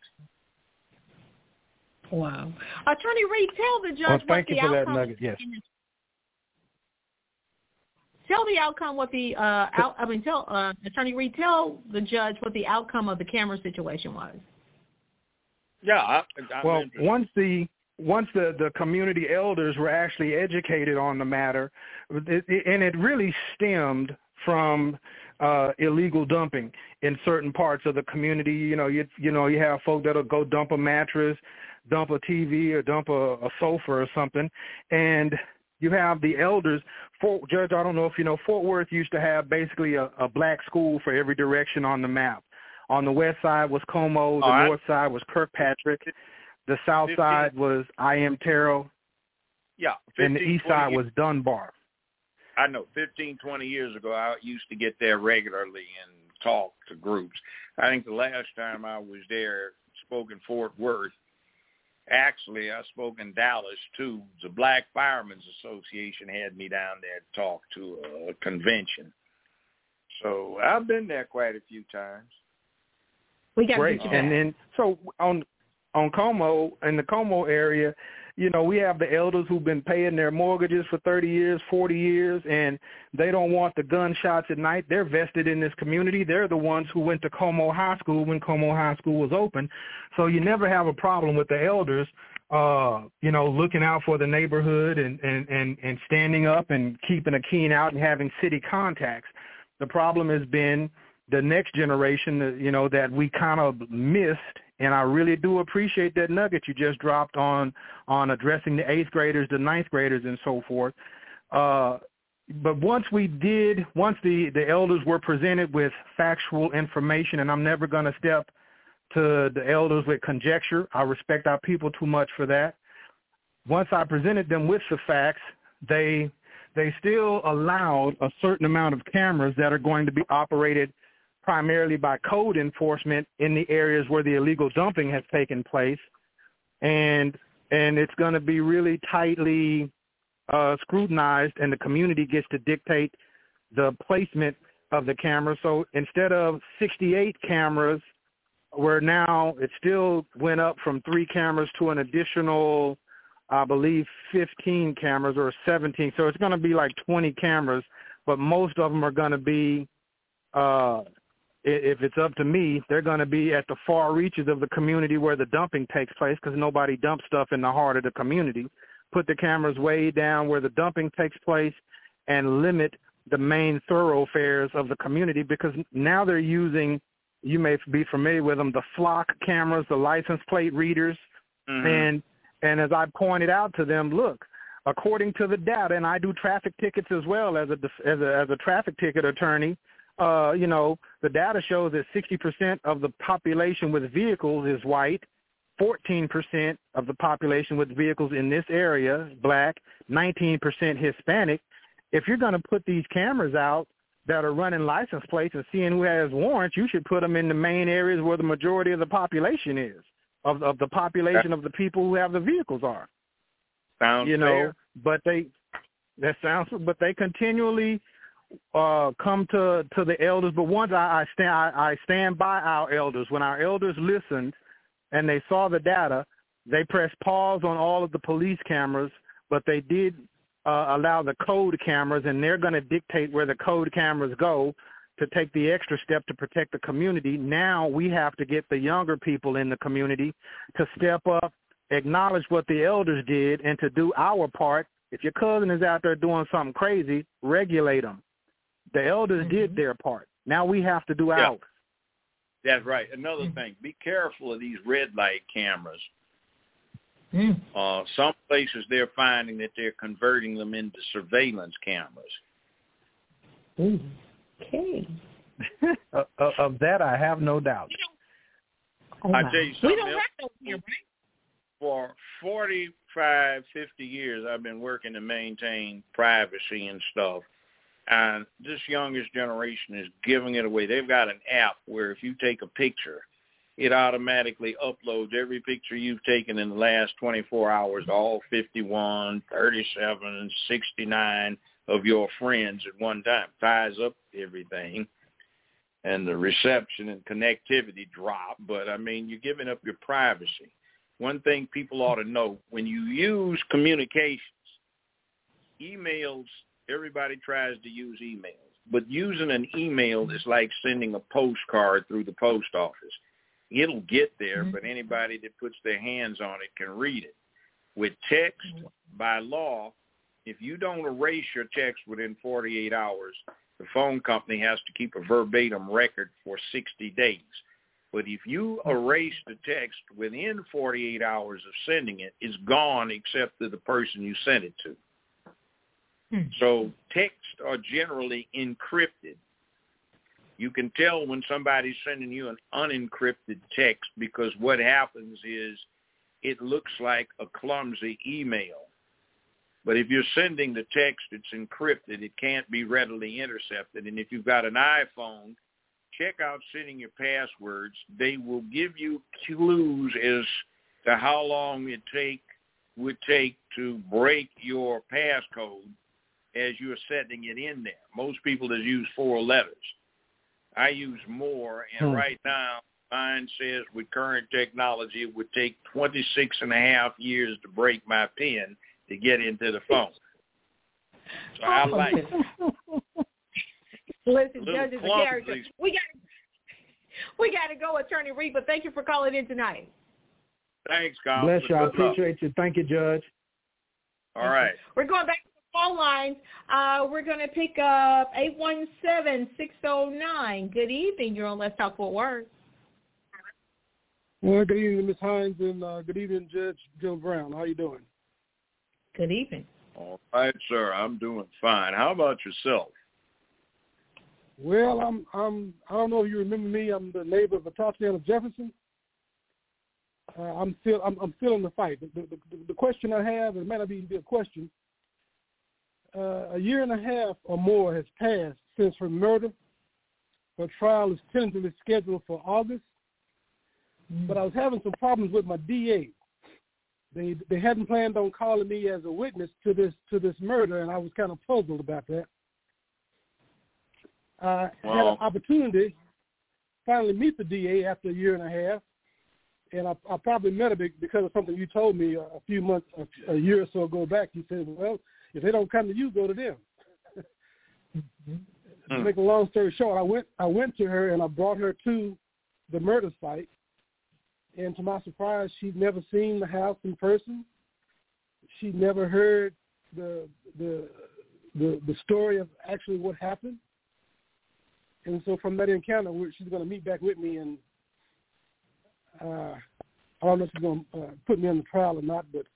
Wow. Attorney Reed, tell the judge thank what you the for outcome that nugget. Yes. Tell the outcome what the Attorney Reed, tell the judge what the outcome of the camera situation was. Yeah. Well, once the community elders were actually educated on the matter, and it really stemmed from illegal dumping in certain parts of the community. You have folk that'll go dump a mattress, dump a TV, or dump a sofa or something, and you have the elders. Judge, I don't know if you know, Fort Worth used to have basically a black school for every direction on the map. On the west side was Como, the north side was Kirkpatrick, the south side was I.M. Terrell, and the east side was Dunbar. I know, 15, 20 years ago, I used to get there regularly and talk to groups. I think the last time I was there, spoke in Fort Worth. Actually, I spoke in Dallas, too. The Black Firemen's Association had me down there to talk to a convention. So I've been there quite a few times. We got Great. And then, so on Como, in the Como area, we have the elders who've been paying their mortgages for 30 years, 40 years, and they don't want the gunshots at night. They're vested in this community. They're the ones who went to Como High School when Como High School was open. So you never have a problem with the elders, looking out for the neighborhood and standing up and keeping a keen out and having city contacts. The problem has been the next generation, that we kind of missed. And I really do appreciate that nugget you just dropped on addressing the 8th graders, the 9th graders, and so forth. But once the elders were presented with factual information, and I'm never going to step to the elders with conjecture. I respect our people too much for that. Once I presented them with the facts, they still allowed a certain amount of cameras that are going to be operated primarily by code enforcement in the areas where the illegal dumping has taken place, and it's going to be really tightly scrutinized, and the community gets to dictate the placement of the cameras. So instead of 68 cameras, where now it still went up from 3 cameras to an additional, I believe, 15 cameras or 17. So it's going to be like 20 cameras, but most of them are going to be if it's up to me, they're going to be at the far reaches of the community where the dumping takes place, because nobody dumps stuff in the heart of the community. Put the cameras way down where the dumping takes place and limit the main thoroughfares of the community, because now they're using, you may be familiar with them, the flock cameras, the license plate readers. Mm-hmm. And as I pointed out to them, look, according to the data, and I do traffic tickets as well as a traffic ticket attorney, the data shows that 60% of the population with vehicles is white, 14% of the population with vehicles in this area, black, 19% Hispanic. If you're going to put these cameras out that are running license plates and seeing who has warrants, you should put them in the main areas where the majority of the population is, of the population of the people who have the vehicles are. Sounds fair. But they continually come to the elders. But once I stand by our elders. When our elders listened and they saw the data, they pressed pause on all of the police cameras, but they did allow the code cameras, and they're going to dictate where the code cameras go to take the extra step to protect the community. Now we have to get the younger people in the community to step up, acknowledge what the elders did, and to do our part. If your cousin is out there doing something crazy, regulate them. The elders did their part. Now we have to do ours. That's right. Another thing, be careful of these red light cameras. Some places they're finding that they're converting them into surveillance cameras. Okay. Of that, I have no doubt. I tell you something. We don't have those here, right? For 45, 50 years, I've been working to maintain privacy and stuff. And this youngest generation is giving it away. They've got an app where if you take a picture, it automatically uploads every picture you've taken in the last 24 hours to all 51, 37, 69 of your friends at one time. Ties up everything, and the reception and connectivity drop. But, I mean, you're giving up your privacy. One thing people ought to know, when you use communications, emails, everybody tries to use emails. But using an email is like sending a postcard through the post office. It'll get there, but anybody that puts their hands on it can read it. With text, by law, if you don't erase your text within 48 hours, the phone company has to keep a verbatim record for 60 days. But if you erase the text within 48 hours of sending it, it's gone except to the person you sent it to. So texts are generally encrypted. You can tell when somebody's sending you an unencrypted text because what happens is it looks like a clumsy email. But if you're sending the text that's encrypted, it can't be readily intercepted. And if you've got an iPhone, check out setting your passwords. They will give you clues as to how long it would take to break your passcode as you're setting it in there. Most people just use 4 letters. I use more, and right now mine says with current technology it would take 26 and a half years to break my PIN to get into the phone. So I like it. Listen, Judge is a character. We got to go, Attorney Reed, but thank you for calling in tonight. Thanks, Kyle. Bless you. I appreciate you. Thank you, Judge. All right. We're going back to the phone lines. We're going to pick up 817-609. Good evening. You're on Let's Talk Fort Worth. Well, good evening, Ms. Hines, and good evening, Judge Joe Brown. How you doing? Good evening. All right, sir. I'm doing fine. How about yourself? Well, I don't know if you remember me. I'm the neighbor of Tatiana Jefferson. I'm still in the fight. The question I have, it might not even be a question. A year and a half or more has passed since her murder. Her trial is tentatively scheduled for August. But I was having some problems with my DA. They hadn't planned on calling me as a witness to this murder, and I was kind of puzzled about that. I had an opportunity to finally meet the DA after a year and a half, and I probably met her because of something you told me a year or so ago back. You said, well, if they don't come to you, go to them. To make a long story short, I went to her and I brought her to the murder site, and to my surprise, she'd never seen the house in person. She'd never heard the story of actually what happened. And so from that encounter, she's going to meet back with me, and I don't know if she's going to put me on the trial or not, but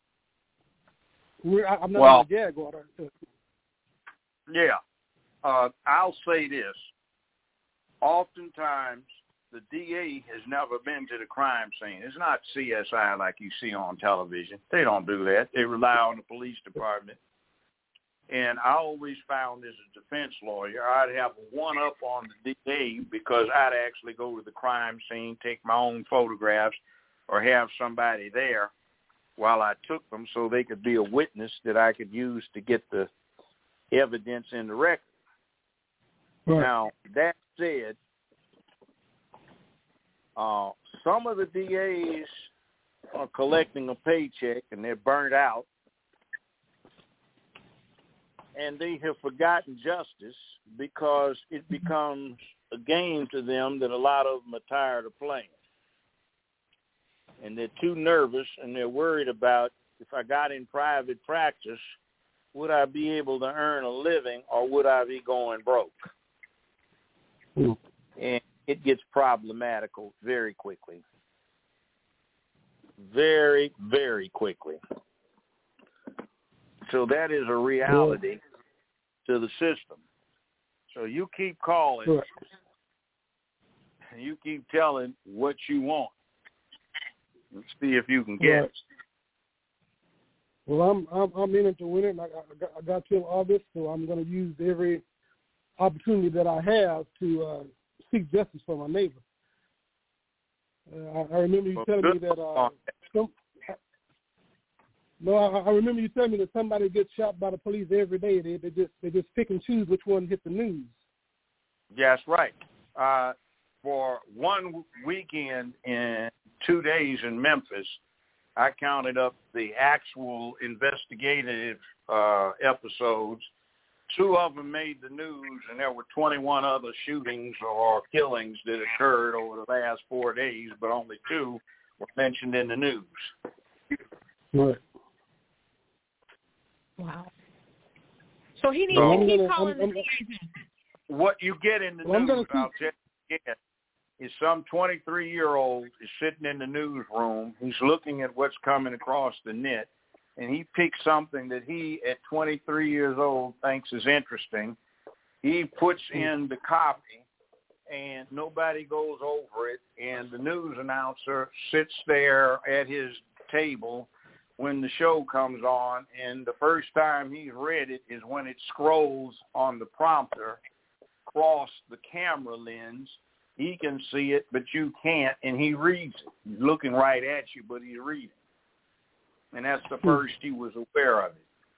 I'm not going to gag order. Yeah. I'll say this. Oftentimes, the DA has never been to the crime scene. It's not CSI like you see on television. They don't do that. They rely on the police department. And I always found as a defense lawyer, I'd have one up on the DA because I'd actually go to the crime scene, take my own photographs, or have somebody there. while I took them so they could be a witness that I could use to get the evidence in the record. Right. Now, that said, some of the DAs are collecting a paycheck and they're burnt out, and they have forgotten justice because it becomes a game to them that a lot of them are tired of playing. And they're too nervous, and they're worried about, if I got in private practice, would I be able to earn a living, or would I be going broke? Mm. And it gets problematical very quickly. Very, very quickly. So that is a reality to the system. So you keep calling, and you keep telling what you want. Let's see if you can get it. Well, I'm in it to win it, and I got till August, so I'm going to use every opportunity that I have to seek justice for my neighbor. I remember you telling me that. I remember you telling me that somebody gets shot by the police every day. They just pick and choose which one hit the news. That's right. For one weekend in 2 days in Memphis, I counted up the actual investigative episodes. 2 of them made the news, and there were 21 other shootings or killings that occurred over the last 4 days, but only 2 were mentioned in the news. Right. Wow. So he needs to keep calling the DA's. What you get in the news, I'll tell you again, is some 23-year-old is sitting in the newsroom. He's looking at what's coming across the net, and he picks something that he, at 23 years old, thinks is interesting. He puts in the copy, and nobody goes over it, and the news announcer sits there at his table when the show comes on, and the first time he's read it is when it scrolls on the prompter across the camera lens. He can see it, but you can't, and he reads it. He's looking right at you, but he's reading. And that's the first he was aware of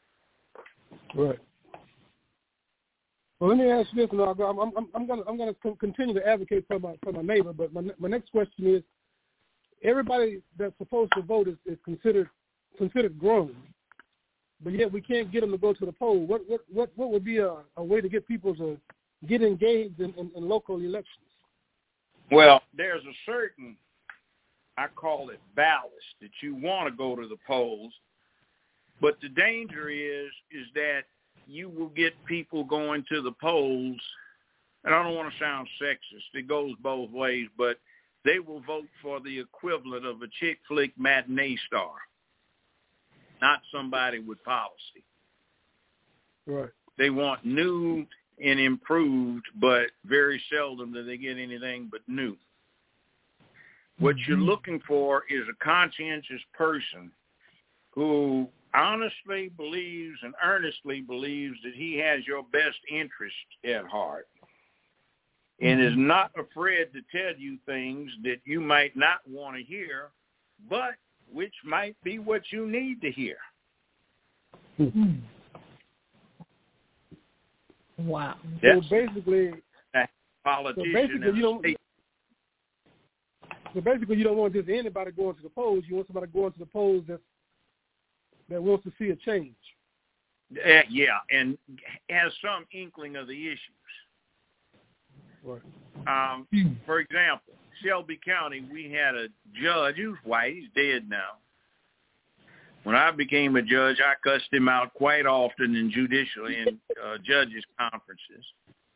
it. Right. Well, let me ask you this, and I'm going to continue to advocate for my neighbor. But my next question is: everybody that's supposed to vote is considered grown, but yet we can't get them to go to the poll. What would be a way to get people to get engaged in local elections? Well, there's a certain, I call it ballast, that you want to go to the polls, but the danger is that you will get people going to the polls, and I don't want to sound sexist, it goes both ways, but they will vote for the equivalent of a chick flick matinee star, not somebody with policy. Right. They want new and improved, but very seldom do they get anything but new. What you're looking for is a conscientious person who honestly believes and earnestly believes that he has your best interest at heart and is not afraid to tell you things that you might not want to hear, but which might be what you need to hear. Wow. So basically, you don't want just anybody going to the polls. You want somebody going to the polls that wants to see a change. Yeah, and has some inkling of the issues. Right. For example, Shelby County, we had a judge who's white. He's dead now. When I became a judge, I cussed him out quite often in judicially and judges' conferences.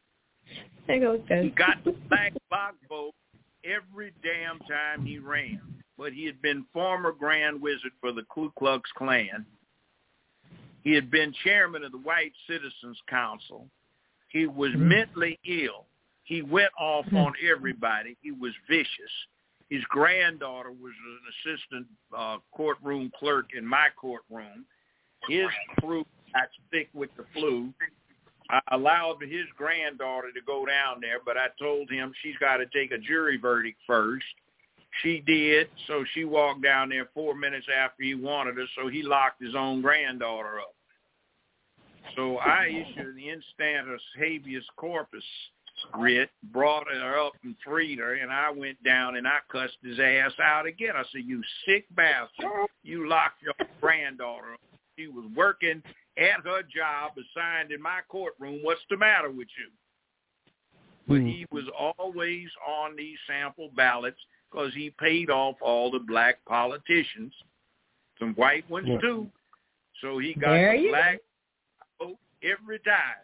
He got the black bloc vote every damn time he ran. But he had been former Grand Wizard for the Ku Klux Klan. He had been chairman of the White Citizens Council. He was mentally ill. He went off on everybody. He was vicious. His granddaughter was an assistant courtroom clerk in my courtroom. His crew got sick with the flu. I allowed his granddaughter to go down there, but I told him she's got to take a jury verdict first. She did, so she walked down there 4 minutes after he wanted her, so he locked his own granddaughter up. So I issued the instantis habeas corpus writ, brought her up and freed her, and I went down and I cussed his ass out again. I said, you sick bastard, you locked your granddaughter up. She was working at her job assigned in my courtroom. What's the matter with you? But he was always on these sample ballots because he paid off all the black politicians, some white ones too. So he got the black vote every time.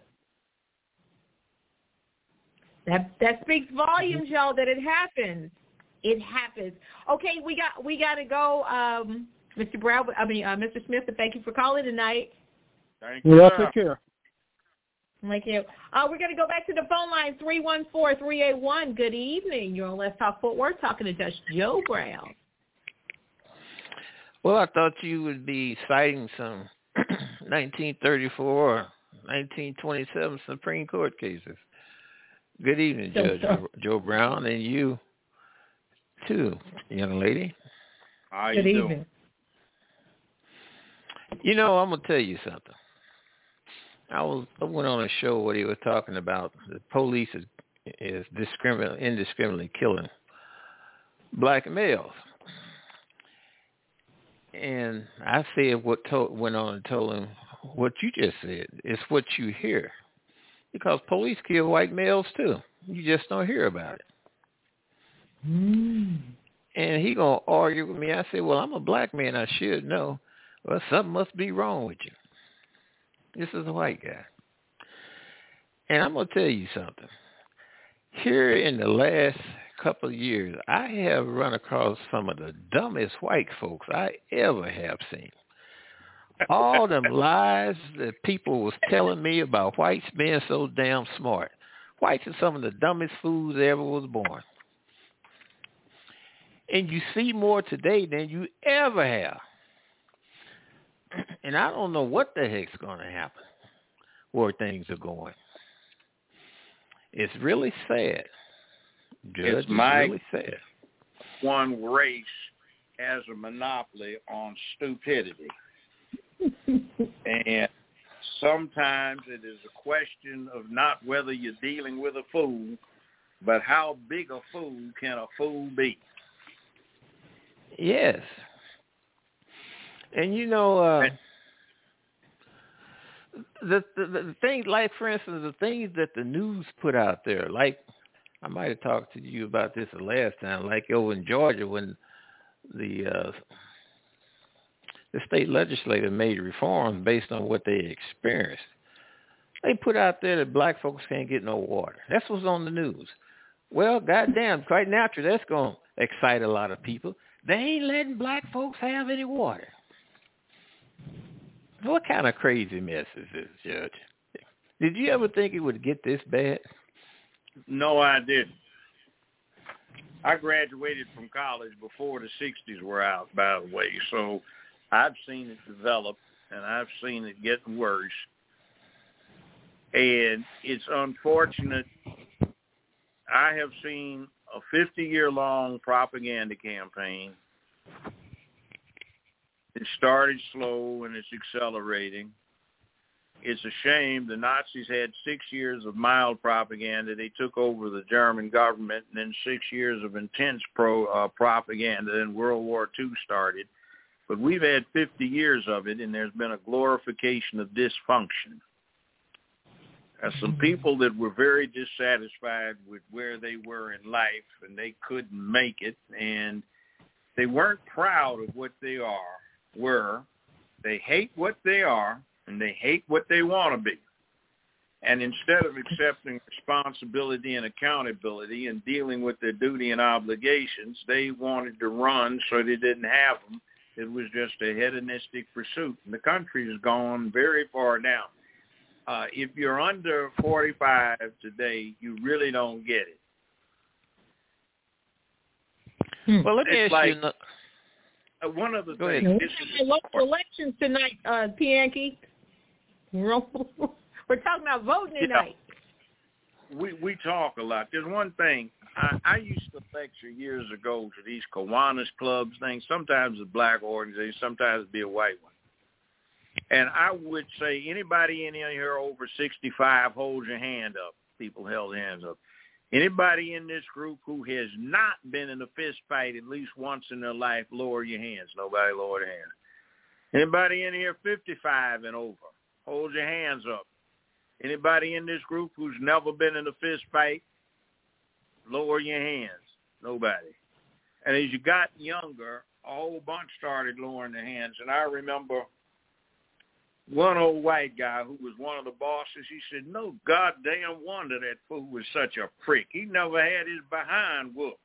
That speaks volumes, y'all, that it happens. It happens. Okay, we got to go, Mr. Brown. Mr. Smith. Thank you for calling tonight. Thank you. Yeah, take care. Thank you. We're going to go back to the phone line, 314-381. Good evening. You're on Let's Talk Fort Worth talking to Judge Joe Brown. Well, I thought you would be citing some 1934 or 1927 Supreme Court cases. Good evening, Judge Joe Brown, and you too, young lady. How Good you evening. doing? You know, I'm going to tell you something. I went on a show where he was talking about the police is indiscriminately killing black males. And I said went on and told him what you just said. It's what you hear. Because police kill white males too. You just don't hear about it. And he going to argue with me. I said, well, I'm a black man. I should know. Well, something must be wrong with you. This is a white guy. And I'm going to tell you something. Here in the last couple of years, I have run across some of the dumbest white folks I ever have seen. All them lies that people was telling me about whites being so damn smart. Whites are some of the dumbest fools that ever was born. And you see more today than you ever have. And I don't know what the heck's going to happen where things are going. It's really sad. Judge, it's really sad. One race has a monopoly on stupidity. And sometimes it is a question of not whether you're dealing with a fool, but how big a fool can a fool be? Yes. And you know, the things, like for instance, the things that the news put out there, like I might have talked to you about this the last time, like over in Georgia when the state legislature made reforms based on what they experienced. They put out there that black folks can't get no water. That's what's on the news. Well, goddamn, quite naturally, that's going to excite a lot of people. They ain't letting black folks have any water. What kind of crazy mess is this, Judge? Did you ever think it would get this bad? No, I didn't. I graduated from college before the 60s were out, by the way, so I've seen it develop, and I've seen it get worse. And it's unfortunate. I have seen a 50-year-long propaganda campaign. It started slow, and it's accelerating. It's a shame. The Nazis had 6 years of mild propaganda. They took over the German government, and then 6 years of intense propaganda. Then World War II started. But we've had 50 years of it, and there's been a glorification of dysfunction. There's some people that were very dissatisfied with where they were in life, and they couldn't make it, and they weren't proud of what they were. They hate what they are, and they hate what they want to be. And instead of accepting responsibility and accountability and dealing with their duty and obligations, they wanted to run so they didn't have them. It was just a hedonistic pursuit. And the country has gone very far down. If you're under 45 today, you really don't get it. Well, let me ask you. One of the Go things. ahead. We have local elections tonight, Pianki. We're talking about voting tonight. We talk a lot. There's one thing. I used to lecture years ago to these Kiwanis clubs things. Sometimes a black organization, sometimes it'd be a white one. And I would say anybody in here over 65, hold your hand up. People held their hands up. Anybody in this group who has not been in a fist fight at least once in their life, lower your hands. Nobody lowered their hands. Anybody in here 55 and over, hold your hands up. Anybody in this group who's never been in a fist fight, lower your hands. Nobody. And as you got younger, a whole bunch started lowering their hands. And I remember one old white guy who was one of the bosses, he said, no goddamn wonder that fool was such a prick. He never had his behind whooped.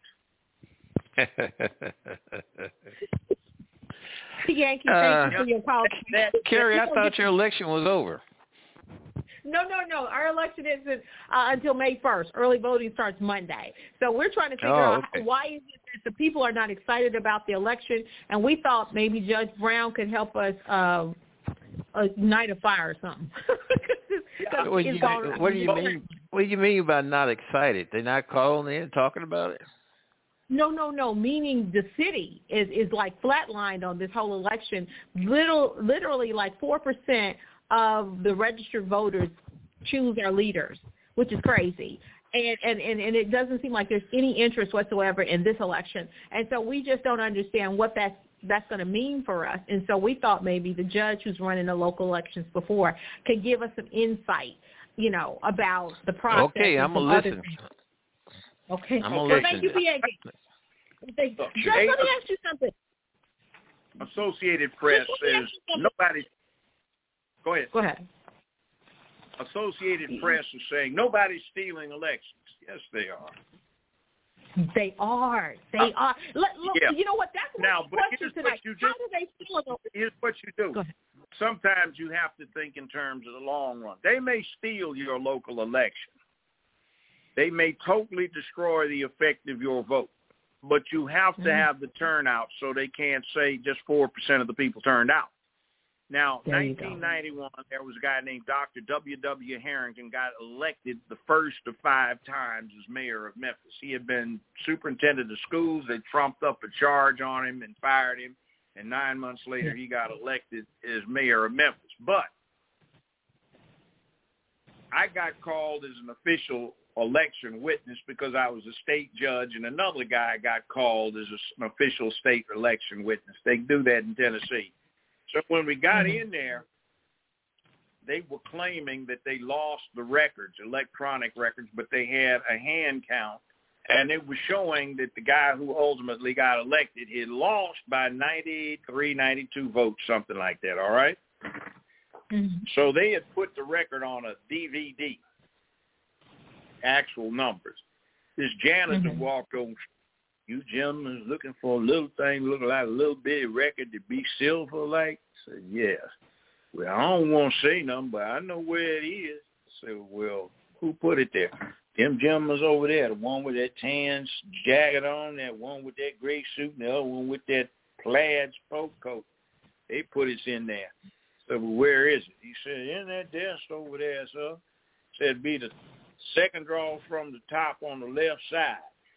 Yankee, thank you for your call. Carrie, I thought your election was over. No. Our election isn't until May 1st. Early voting starts Monday. So we're trying to figure out why is it that the people are not excited about the election, and we thought maybe Judge Brown could help us ignite a fire or something. What do you mean? What do you mean by not excited? They're not calling in talking about it? No. Meaning the city is like flatlined on this whole election. Literally like 4% of the registered voters choose our leaders, which is crazy. And it doesn't seem like there's any interest whatsoever in this election. And so we just don't understand what that's going to mean for us. And so we thought maybe the judge who's running the local elections before could give us some insight, about the process. Okay, I'm going to listen. Okay. I'm going to listen. Thank you, Bianchi. Judge, let me ask you something. Associated Press says nobody. Go ahead. Go ahead. Associated Press is saying nobody's stealing elections. Yes, they are. They are. They are. Look, yeah. You know what? That's now, but here's what tonight. you do. How do they steal them? Here's what you do. Go ahead. Sometimes you have to think in terms of the long run. They may steal your local election. They may totally destroy the effect of your vote. But you have to have the turnout so they can't say just 4% of the people turned out. Now, 1991, there was a guy named Dr. W.W. Harrington got elected the first of 5 times as mayor of Memphis. He had been superintendent of schools. They trumped up a charge on him and fired him. And 9 months later, he got elected as mayor of Memphis. But I got called as an official election witness because I was a state judge, and another guy got called as an official state election witness. They do that in Tennessee. So when we got in there, they were claiming that they lost the records, electronic records, but they had a hand count, and it was showing that the guy who ultimately got elected had lost by 93, 92 votes, something like that, all right? So they had put the record on a DVD, actual numbers. This janitor walked over. You gentlemen looking for a little thing looking like a little bitty record to be silver like? I said, yes. Well, I don't want to say nothing, but I know where it is. I said, well, who put it there? Them gentlemen's over there, the one with that tan jacket on, that one with that gray suit, and the other one with that plaid sport coat. They put it in there. I said, well, where is it? He said, in that desk over there, sir. Said it'd be the second drawer from the top on the left side.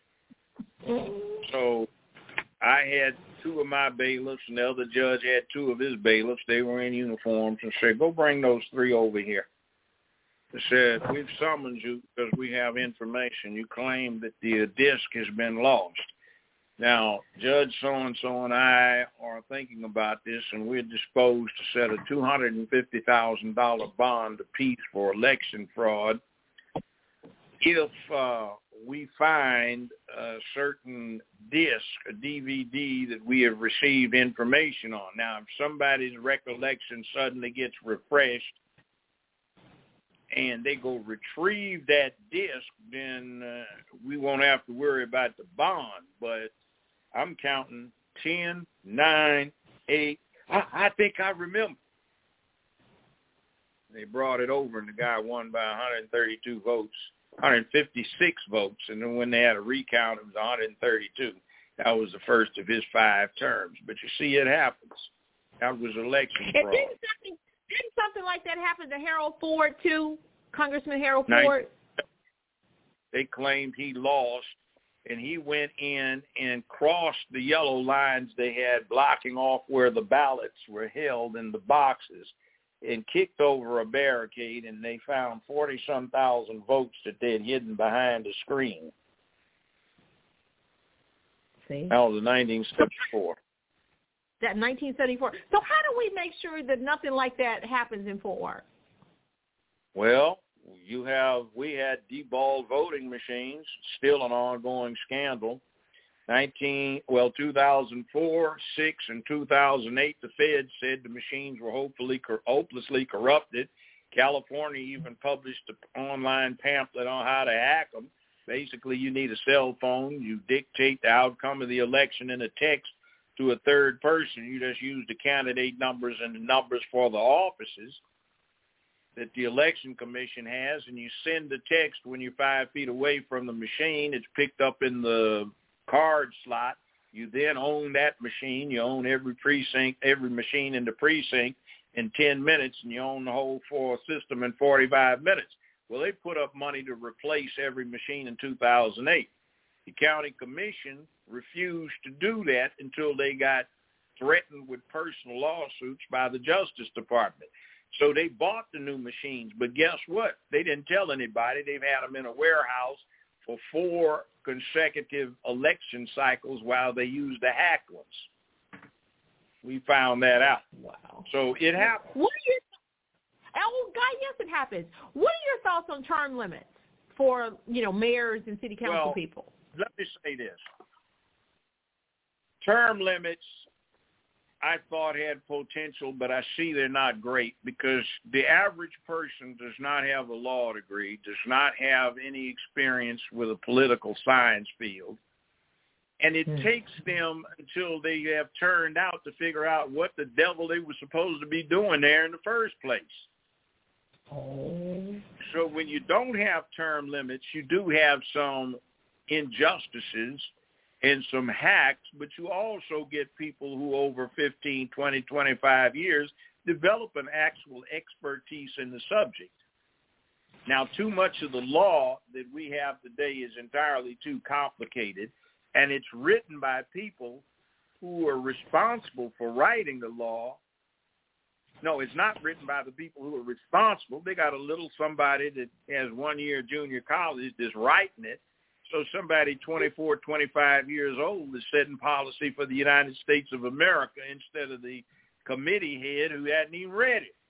So I had 2 of my bailiffs, and the other judge had 2 of his bailiffs. They were in uniforms, and said, go bring those 3 over here. They said, we've summoned you because we have information. You claim that the disc has been lost. Now, Judge so-and-so and I are thinking about this, and we're disposed to set a $250,000 bond apiece for election fraud if we find a certain disc, a DVD that we have received information on. Now, if somebody's recollection suddenly gets refreshed and they go retrieve that disc, then we won't have to worry about the bond. But I'm counting 10, 9, 8. I think I remember. They brought it over, and the guy won by 132 votes. 156 votes, and then when they had a recount, it was 132. That was the first of his 5 terms. But you see, it happens. That was election fraud. Didn't something like that happen to Harold Ford, too? Congressman Harold Ford? They claimed he lost and he went in and crossed the yellow lines they had blocking off where the ballots were held in the boxes and kicked over a barricade, and they found 40-some thousand votes that they had hidden behind a screen. See? That was 1974. That 1974. So how do we make sure that nothing like that happens in Fort Worth? Well, we had deballed voting machines, still an ongoing scandal. 2004, 6, and 2008, the Fed said the machines were hopelessly corrupted. California even published an online pamphlet on how to hack them. Basically, you need a cell phone. You dictate the outcome of the election in a text to a third person. You just use the candidate numbers and the numbers for the offices that the election commission has, and you send the text when you're 5 feet away from the machine. It's picked up in the card slot. You then own that machine. You own every precinct, every machine in the precinct in 10 minutes, and you own the whole system in 45 minutes. Well, they put up money to replace every machine in 2008. The county commission refused to do that until they got threatened with personal lawsuits by the Justice Department. So they bought the new machines, but guess what? They didn't tell anybody. They've had them in a warehouse for 4 consecutive election cycles while they used the hacked ones. We found that out. Wow. So it happened. Yes, it happens. What are your thoughts on term limits for, mayors and city council people? Let me say this. Term limits, I thought had potential, but I see they're not great because the average person does not have a law degree, does not have any experience with a political science field, and it takes them until they have turned out to figure out what the devil they were supposed to be doing there in the first place. Oh. So when you don't have term limits, you do have some injustices and some hacks, but you also get people who over 15, 20, 25 years develop an actual expertise in the subject. Now, too much of the law that we have today is entirely too complicated, and it's written by people who are responsible for writing the law. No, it's not written by the people who are responsible. They got a little somebody that has 1 year junior college that's writing it. So somebody 24, 25 years old is setting policy for the United States of America instead of the committee head who hadn't even read it.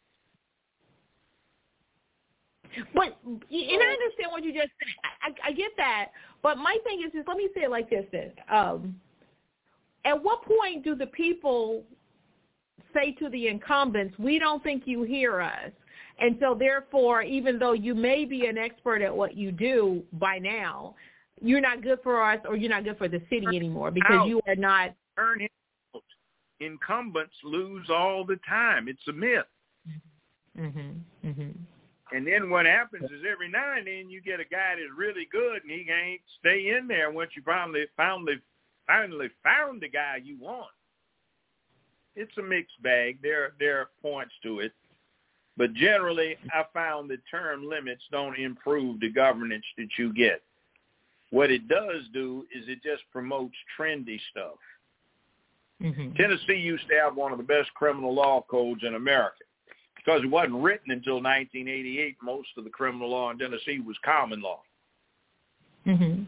But, and I understand what you just said. I get that. But my thing is, let me say it like this then. At what point do the people say to the incumbents, we don't think you hear us? And so therefore, even though you may be an expert at what you do by now, you're not good for us or you're not good for the city anymore because you are not. Incumbents lose all the time. It's a myth. Mm-hmm. Mm-hmm. And then what happens is every now and then you get a guy that's really good and he can't stay in there once you finally found the guy you want. It's a mixed bag. There are points to it. But generally, I found that term limits don't improve the governance that you get. What it does do is it just promotes trendy stuff. Mm-hmm. Tennessee used to have one of the best criminal law codes in America. Because it wasn't written until 1988, most of the criminal law in Tennessee was common law. Mm-hmm.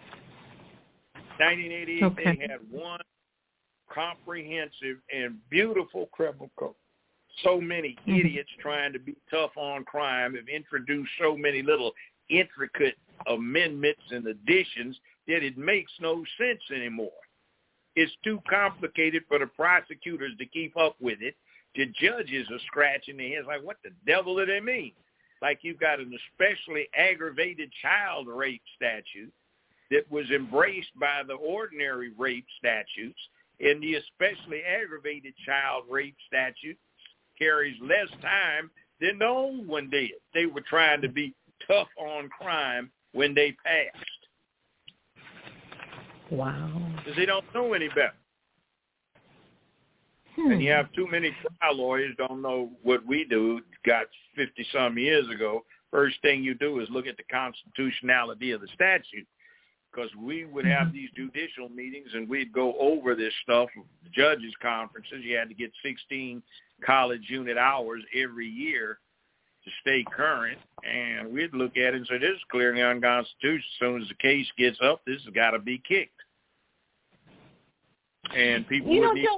1988, okay. They had one comprehensive and beautiful criminal code. So many idiots trying to be tough on crime have introduced so many little intricate amendments and additions that it makes no sense anymore. It's too complicated for the prosecutors to keep up with it. The judges are scratching their heads like, what the devil do they mean? Like you've got an especially aggravated child rape statute that was embraced by the ordinary rape statutes, and the especially aggravated child rape statute carries less time than the old one did. They were trying to be tough on crime when they passed. Wow. Because they don't know any better. And you have too many trial lawyers don't know what we do, got 50-some years ago. First thing you do is look at the constitutionality of the statute. because we would have these judicial meetings and we'd go over this stuff. Judges' conferences, you had to get 16 college unit hours every year to stay current, and we'd look at it and say, this is clearly unconstitutional. As soon as the case gets up, this has got to be kicked. And people would need...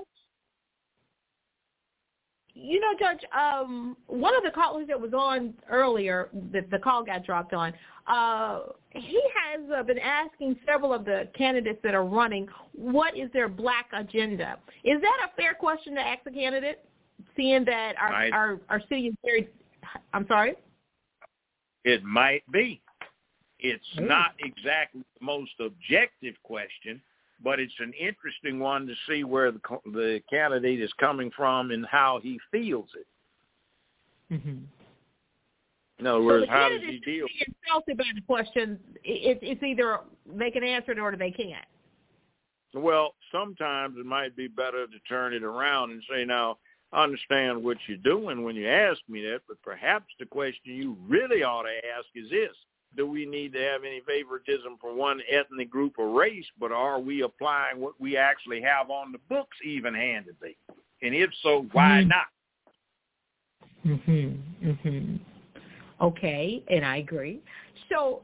Judge, one of the callers that was on earlier, the call got dropped on, he has been asking several of the candidates that are running, what is their black agenda? Is that a fair question to ask a candidate, seeing that our city is very... I'm sorry? It might be. It's not exactly the most objective question, but it's an interesting one to see where the candidate is coming from and how he feels it. Mm-hmm. In other words, how does he deal? If insulted by the question, it's either they can answer it or they can't. Well, sometimes it might be better to turn it around and say, now, I understand what you're doing when you ask me that, but perhaps the question you really ought to ask is this. Do we need to have any favoritism for one ethnic group or race, but are we applying what we actually have on the books even-handedly? And if so, why not? Okay, and I agree. So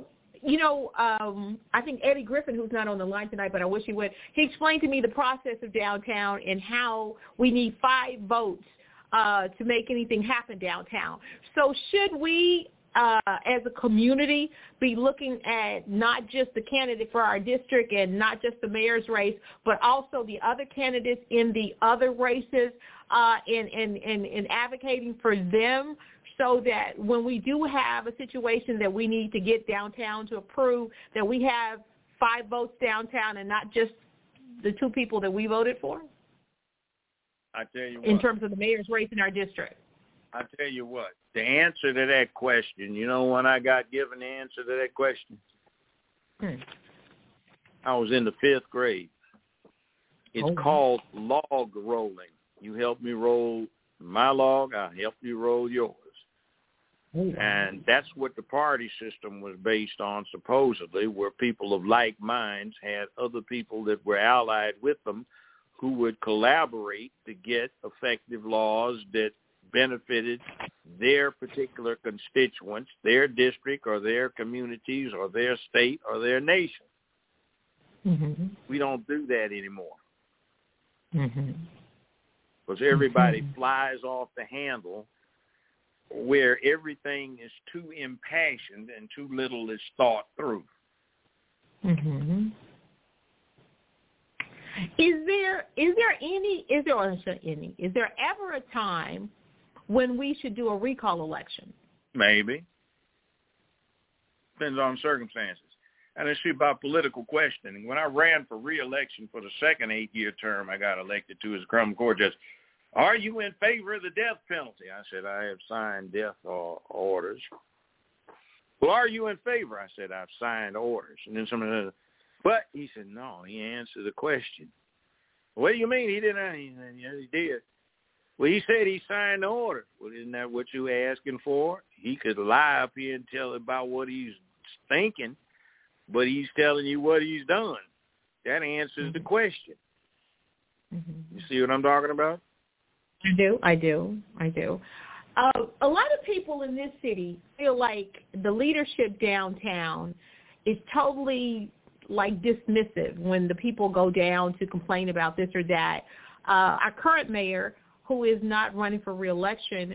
I think Eddie Griffin, who's not on the line tonight, but I wish he would, he explained to me the process of downtown and how we need 5 votes to make anything happen downtown. So should we, as a community, be looking at not just the candidate for our district and not just the mayor's race, but also the other candidates in the other races and advocating for them, so that when we do have a situation that we need to get downtown to approve, that we have 5 votes downtown and not just the 2 people that we voted for? I tell you what. In terms of the mayor's race in our district. I tell you what. The answer to that question, when I got given the answer to that question? I was in the 5th grade. It's called log rolling. You help me roll my log, I'll help you roll yours. And that's what the party system was based on, supposedly, where people of like minds had other people that were allied with them who would collaborate to get effective laws that benefited their particular constituents, their district or their communities or their state or their nation. We don't do that anymore. Because everybody flies off the handle, where everything is too impassioned and too little is thought through. Is there ever a time when we should do a recall election? Maybe. Depends on circumstances. And it's about political questioning. When I ran for re-election for the second 8-year term I got elected to as a criminal court judge, are you in favor of the death penalty? I said, I have signed death orders. Well, are you in favor? I said, I've signed orders. And then somebody said, but he said, no, he answered the question. What do you mean? He didn't. He said, yes, he did. Well, he said he signed the order. Well, isn't that what you were asking for? He could lie up here and tell about what he's thinking, but he's telling you what he's done. That answers the question. You see what I'm talking about? I do. A lot of people in this city feel like the leadership downtown is totally dismissive when the people go down to complain about this or that. Our current mayor, who is not running for re-election,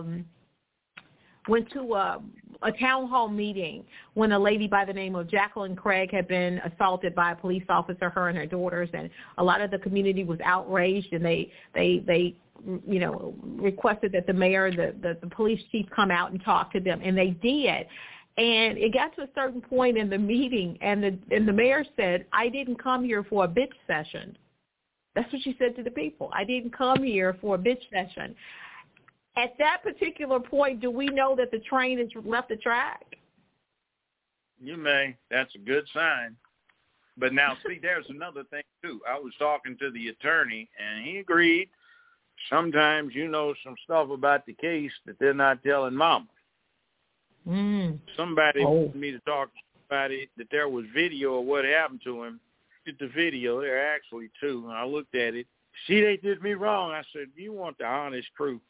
went to a town hall meeting when a lady by the name of Jacqueline Craig had been assaulted by a police officer, her and her daughters, and a lot of the community was outraged, and they requested that the mayor, the police chief come out and talk to them, and they did. And it got to a certain point in the meeting, and the mayor said, I didn't come here for a bitch session. That's what she said to the people. I didn't come here for a bitch session. At that particular point, do we know that the train has left the track? You may. That's a good sign. But now, see, there's another thing, too. I was talking to the attorney, and he agreed. Sometimes you know some stuff about the case that they're not telling mama. Somebody wanted me to talk somebody that there was video of what happened to him. Look at the video. There are actually two. And I looked at it. See, they did me wrong. I said, you want the honest truth.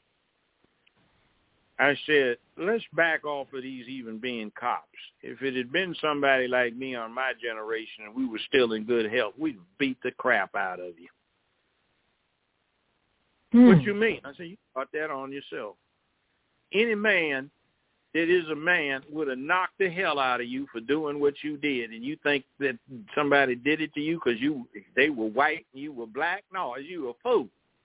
I said, let's back off of these even being cops. If it had been somebody like me on my generation and we were still in good health, we'd beat the crap out of you. What you mean? I said, you got that on yourself. Any man that is a man would have knocked the hell out of you for doing what you did, and you think that somebody did it to you because they were white and you were black? No, you a fool.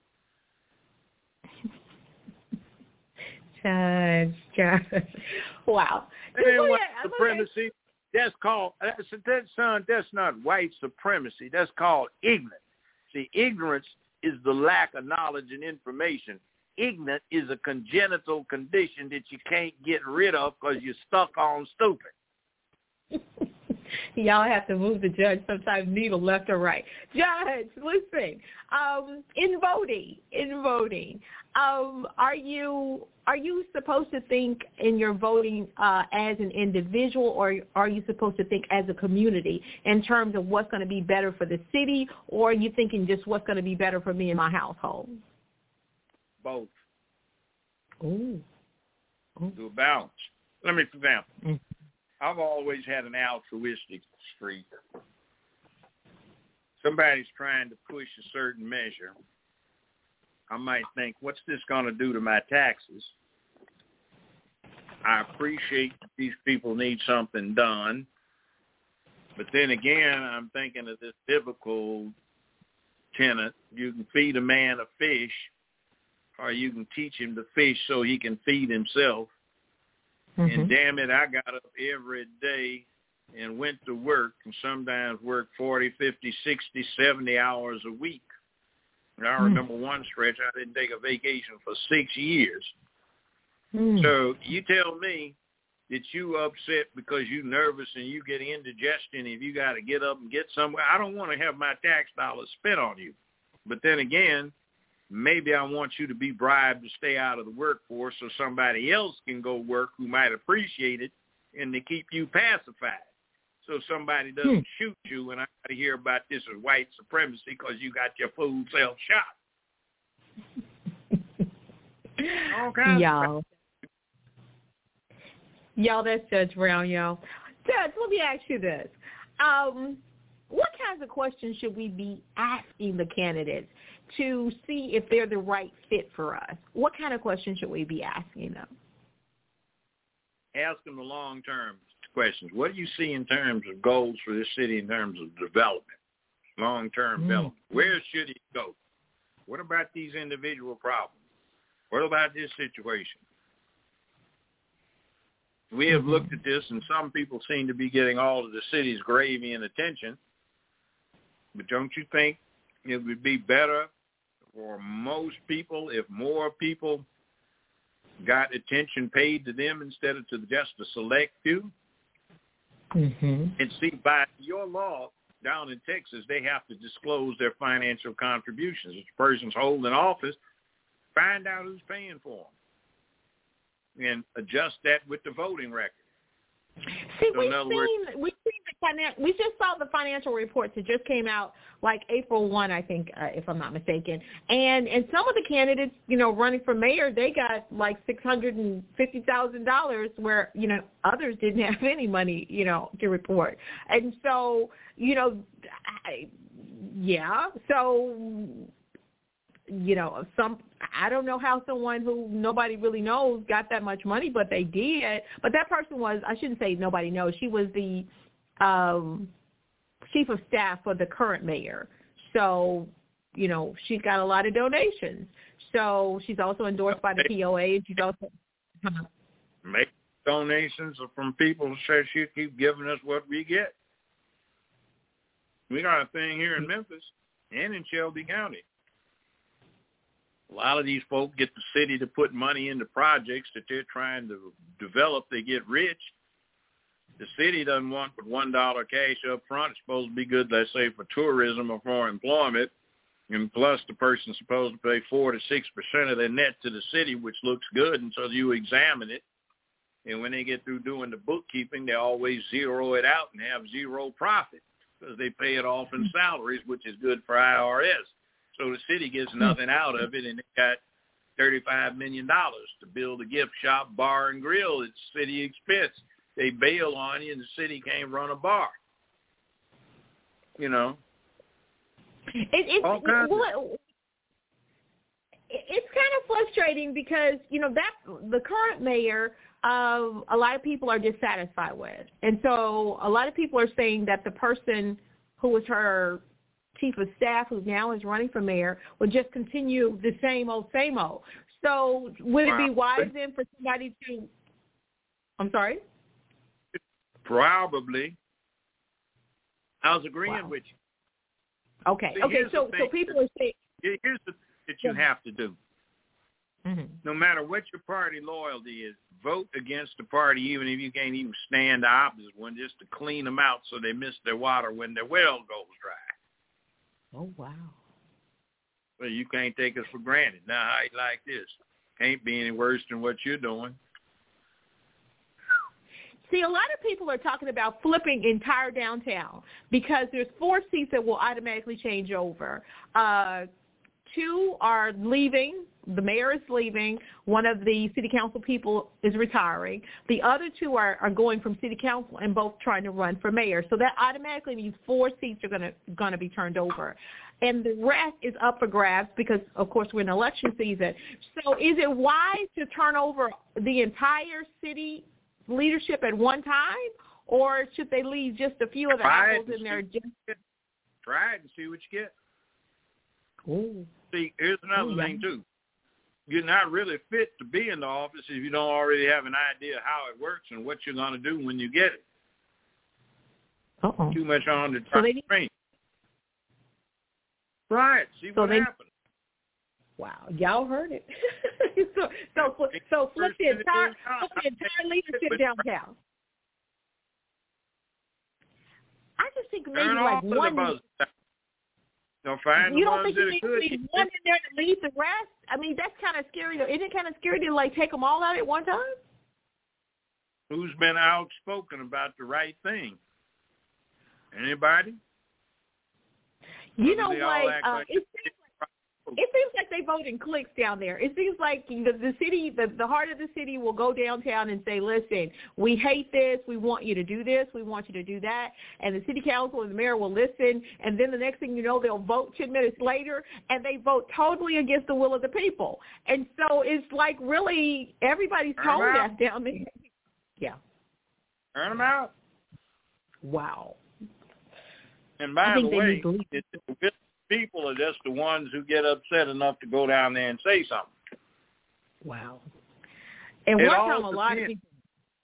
Judge. Wow. White supremacy. That's called, that's not white supremacy. That's called ignorance. See, ignorance is the lack of knowledge and information. Ignorant is a congenital condition that you can't get rid of because you're stuck on stupid. Y'all have to move the judge sometimes needle left or right. Judge, listen. In voting, are you supposed to think in your voting as an individual, or are you supposed to think as a community in terms of what's going to be better for the city, or are you thinking just what's going to be better for me and my household? Both. Ooh. Do a balance. Let me, for example, I've always had an altruistic streak. Somebody's trying to push a certain measure. I might think, what's this going to do to my taxes? I appreciate that these people need something done. But then again, I'm thinking of this biblical tenet. You can feed a man a fish, or you can teach him to fish so he can feed himself. And damn it, I got up every day and went to work, and sometimes worked 40, 50, 60, 70 hours a week. And I remember one stretch, I didn't take a vacation for 6 years. So you tell me that you upset because you nervous and you get indigestion if you got to get up and get somewhere. I don't want to have my tax dollars spent on you. But then again, maybe I want you to be bribed to stay out of the workforce so somebody else can go work who might appreciate it and to keep you pacified. So somebody doesn't shoot you, and I got to hear about this as white supremacy because you got your food self shot. All kinds y'all. Y'all, that's Judge Brown, y'all. Judge, let me ask you this. What kinds of questions should we be asking the candidates to see if they're the right fit for us? What kind of questions should we be asking them? Ask them the long-term questions. What do you see in terms of goals for this city in terms of development, long-term development? Where should it go? What about these individual problems? What about this situation? We have looked at this, and some people seem to be getting all of the city's gravy and attention. But don't you think it would be better for most people if more people got attention paid to them instead of to just a select few? And see, by your law down in Texas, they have to disclose their financial contributions. If the person's holding office, find out who's paying for them and adjust that with the voting record. See, So we just saw the financial reports. It just came out like April 1, I think, if I'm not mistaken. And some of the candidates, running for mayor, they got like $650,000 where, others didn't have any money, to report. And so, I don't know how someone who nobody really knows got that much money, but they did. But that person was, I shouldn't say nobody knows, she was the chief of staff for the current mayor. So, she's got a lot of donations. So she's also endorsed by the POA. She's also make donations from people who say she keep giving us what we get. We got a thing here in Memphis and in Shelby County. A lot of these folk get the city to put money into projects that they're trying to develop. They get rich. The city doesn't want but $1 cash up front. It's supposed to be good, let's say, for tourism or for employment. And plus the person's supposed to pay 4 to 6% of their net to the city, which looks good until you examine it. And when they get through doing the bookkeeping, they always zero it out and have zero profit because they pay it off in salaries, which is good for IRS. So the city gets nothing out of it, and they got $35 million to build a gift shop, bar, and grill. It's city expense. They bail on you, and the city can't run a bar. You know. It's kind of frustrating because, you know, that the current mayor, a lot of people are dissatisfied with. And so a lot of people are saying that the person who was her chief of staff, who now is running for mayor, would just continue the same old, same old. So would it be wise then for somebody to – I'm sorry? Probably. I was agreeing with you. Okay. So people are saying – here's the that you have to do. Mm-hmm. No matter what your party loyalty is, vote against the party even if you can't even stand the opposite one, just to clean them out so they miss their water when their well goes dry. Oh, wow. Well, you can't take us for granted. Now, how you like this? Can't be any worse than what you're doing. See, a lot of people are talking about flipping entire downtown because there's 4 seats that will automatically change over. 2 are leaving. The mayor is leaving. One of the city council people is retiring. The other 2 are going from city council and both trying to run for mayor. So that automatically means 4 seats are going to be turned over. And the rest is up for grabs because, of course, we're in election season. So is it wise to turn over the entire city leadership at one time, or should they leave just a few of the apples in there? Try it and see what you get. Ooh. See, here's another thing, too. You're not really fit to be in the office if you don't already have an idea how it works and what you're going to do when you get it. Uh-oh. Too much on the train. Right. See what happens. Wow, y'all heard it. so flip the entire leadership downtown. I just think maybe like one. You don't think you need one in there to lead the rest? I mean, that's kind of scary. Isn't it kind of scary to like take them all out at one time? Who's been outspoken about the right thing? Anybody? You know what? It seems like they vote in cliques down there. It seems like the city, the heart of the city will go downtown and say, listen, we hate this. We want you to do this. We want you to do that. And the city council and the mayor will listen. And then the next thing you know, they'll vote 10 minutes later, and they vote totally against the will of the people. And so it's like really everybody's tone deaf down there. Yeah. Turn them out. Wow. And by the way, people are just the ones who get upset enough to go down there and say something. Wow. And one time a lot of people,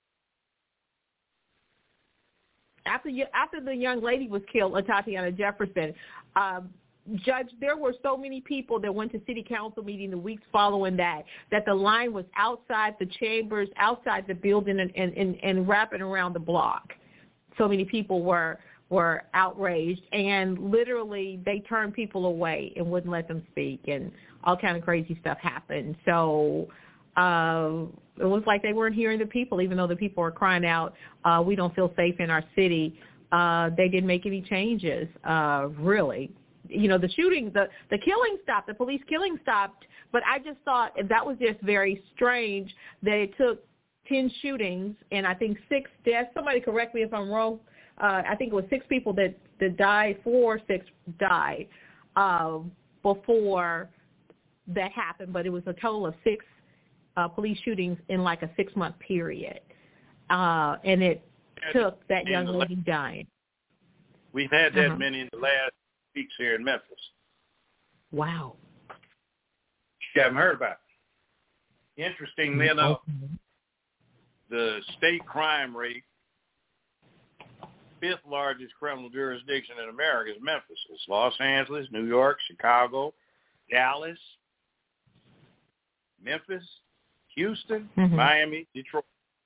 after the young lady was killed, Tatiana Jefferson, Judge, there were so many people that went to city council meeting the weeks following that the line was outside the chambers, outside the building, and wrapping around the block. So many people were outraged, and literally they turned people away and wouldn't let them speak, and all kind of crazy stuff happened. So it was like they weren't hearing the people, even though the people were crying out, we don't feel safe in our city. They didn't make any changes, really. You know, the shooting, the killing stopped, the police killing stopped, but I just thought that was just very strange that it took 10 shootings and I think 6 deaths. Somebody correct me if I'm wrong. I think it was 6 people that died, 4 or 6 died before that happened, but it was a total of 6 police shootings in like a 6-month period. And it took that young lady dying. We've had that many in the last weeks here in Memphis. Wow. You haven't heard about it. Interestingly enough, the state crime rate, 5th largest criminal jurisdiction in America is Memphis. It's Los Angeles, New York, Chicago, Dallas, Memphis, Houston, Miami, Detroit.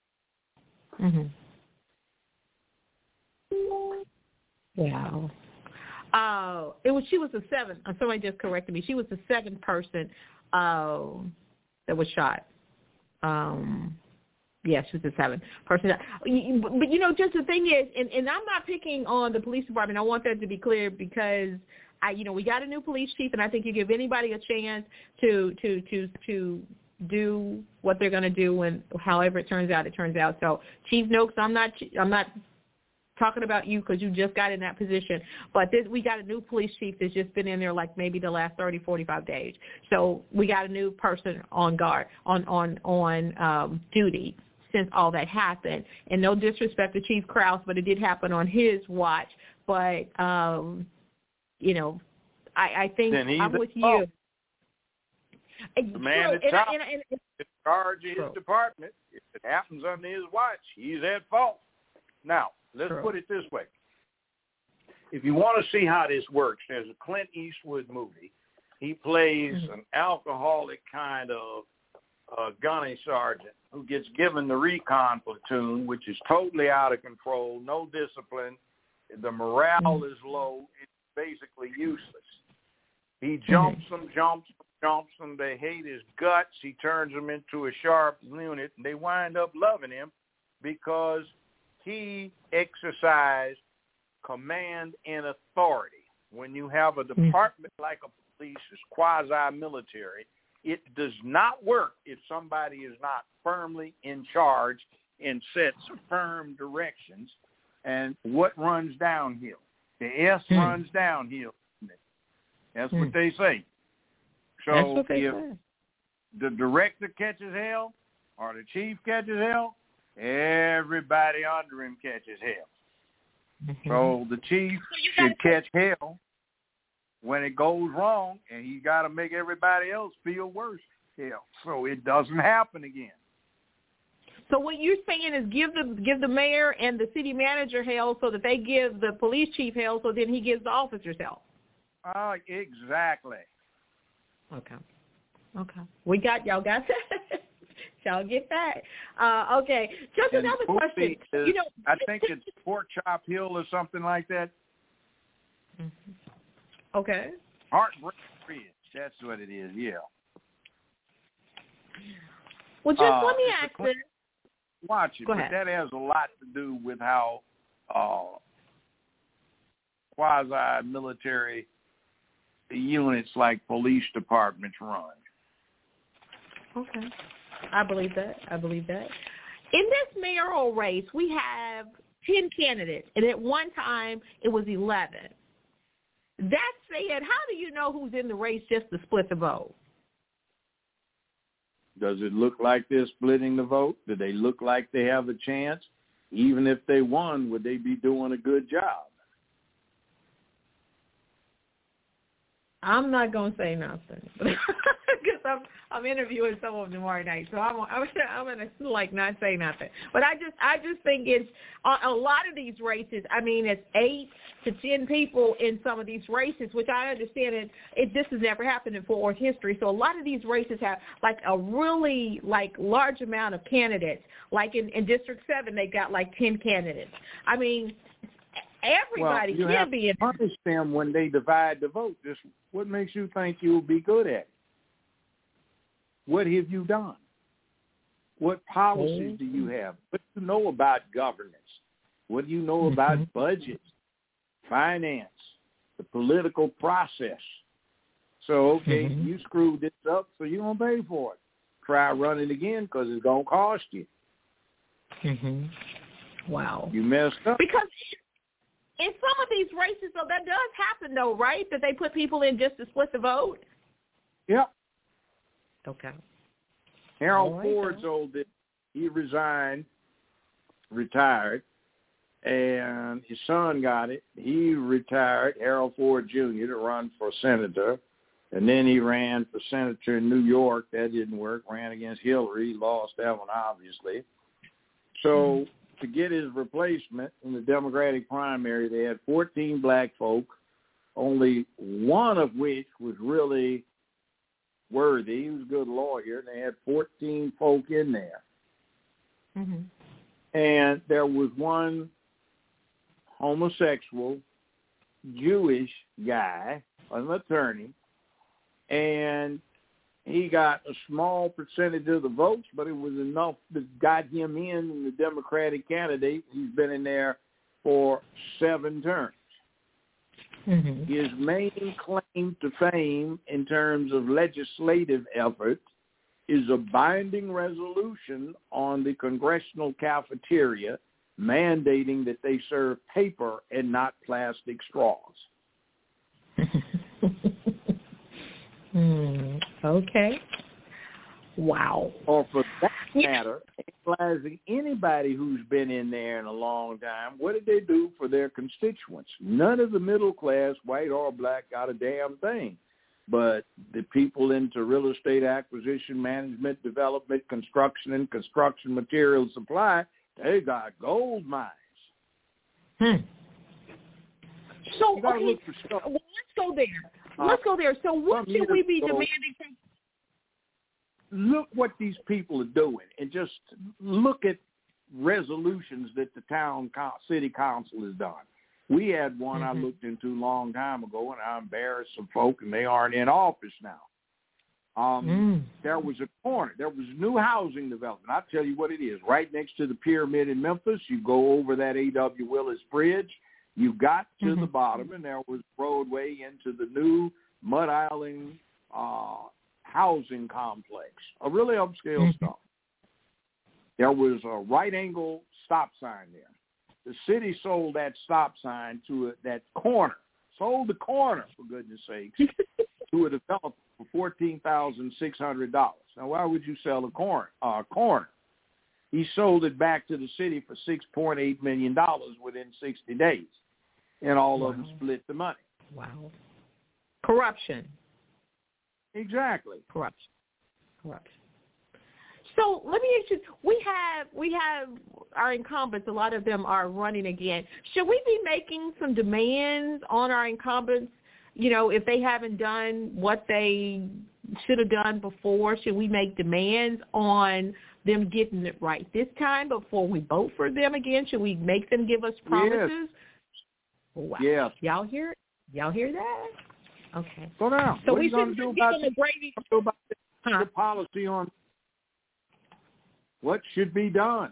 Wow. She was the 7th. Somebody just corrected me. She was the 7th person that was shot. Yeah, she was a 7 person. But just the thing is, and I'm not picking on the police department. I want that to be clear because we got a new police chief, and I think you give anybody a chance to do what they're going to do, and however it turns out, it turns out. So, Chief Noakes, I'm not talking about you because you just got in that position, but we got a new police chief that's just been in there like maybe the last 30, 45 days. So we got a new person on guard, on duty since all that happened. And no disrespect to Chief Krause, but it did happen on his watch. But, I think I'm with you. The man at top in charge of his department. If it happens under his watch, he's at fault. Now, let's put it this way. If you want to see how this works, there's a Clint Eastwood movie. He plays an alcoholic kind of gunny sergeant who gets given the recon platoon, which is totally out of control, no discipline. The morale is low. It's basically useless. He jumps them. They hate his guts. He turns them into a sharp unit, and they wind up loving him because he exercised command and authority. When you have a department like a police is quasi-military, it does not work if somebody is not firmly in charge and sets firm directions. And what runs downhill? The S runs downhill. That's what they say. So if the director catches hell or the chief catches hell, everybody under him catches hell. So the chief should catch hell when it goes wrong, and he got to make everybody else feel worse hell, so it doesn't happen again. So what you're saying is give the mayor and the city manager hell so that they give the police chief hell, so then he gives the officers hell. Exactly. Okay. Y'all got that? Y'all get that? Okay. Just and another question. I think it's Pork Chop Hill or something like that. Okay. Heartbreak Ridge. That's what it is. Yeah. Well, just let me ask this. Watch it, but that has a lot to do with how quasi-military units like police departments run. Okay. I believe that. In this mayoral race, we have 10 candidates, and at one time it was 11. That said, how do you know who's in the race just to split the vote? Does it look like they're splitting the vote? Do they look like they have a chance? Even if they won, would they be doing a good job? I'm not going to say nothing because I'm interviewing someone tomorrow night, so I'm going to not say nothing. But I just think it's a lot of these races. I mean, it's 8 to 10 people in some of these races, which I understand this has never happened in Fort Worth history. So a lot of these races have like a really large amount of candidates. Like in District 7, they got 10 candidates. I mean, everybody can be in. Punish them when they divide the vote. Just what makes you think you'll be good at it? What have you done? What policies do you have? What do you know about governance? What do you know about budgets, finance, the political process? So, you screwed this up, so you're going to pay for it. Try running again because it's going to cost you. Wow. You messed up. Because in some of these races, though, that does happen, though, right? That they put people in just to split the vote? Yep. Okay. Harold Ford told it. He retired, and his son got it. He retired, Harold Ford Jr., to run for senator, and then he ran for senator in New York. That didn't work. Ran against Hillary. Lost that one, obviously. So to get his replacement in the Democratic primary, they had 14 black folk, only one of which was really worthy. He was a good lawyer. They had 14 folk in there. And there was one homosexual Jewish guy, an attorney, and He got a small percentage of the votes, but it was enough that got him in the Democratic candidate. He's been in there for 7 terms. Mm-hmm. His main claim to fame in terms of legislative effort is a binding resolution on the congressional cafeteria mandating that they serve paper and not plastic straws. Okay. Wow. Or for that matter, analyzing anybody who's been in there in a long time, what did they do for their constituents? None of the middle class, white or black, got a damn thing. But the people into real estate acquisition, management, development, construction, and construction material supply, they got gold mines. So, okay, well, let's go there. Let's go there. So what should we be demanding from? Look what these people are doing, and just look at resolutions that the city council has done. We had one I looked into a long time ago, and I embarrassed some folk, and they aren't in office now. There was a corner. There was new housing development. I'll tell you what it is. Right next to the pyramid in Memphis, you go over that A.W. Willis Bridge. You got to the bottom, and there was a roadway into the new Mud Island housing complex, a really upscale stuff. There was a right-angle stop sign there. The city sold that stop sign to that corner, sold the corner, for goodness sakes, to a developer for $14,600. Now, why would you sell a corner? He sold it back to the city for $6.8 million within 60 days, and all of them split the money. Wow. Corruption. Exactly. Corruption. So let me ask you, we have our incumbents, a lot of them are running again. Should we be making some demands on our incumbents, if they haven't done what they should have done before? Should we make demands on them getting it right this time before we vote for them again? Should we make them give us promises? Yes. Wow. Yes. Y'all hear it? Y'all hear that? Okay. So now, so what we are you going to do about the policy on what should be done?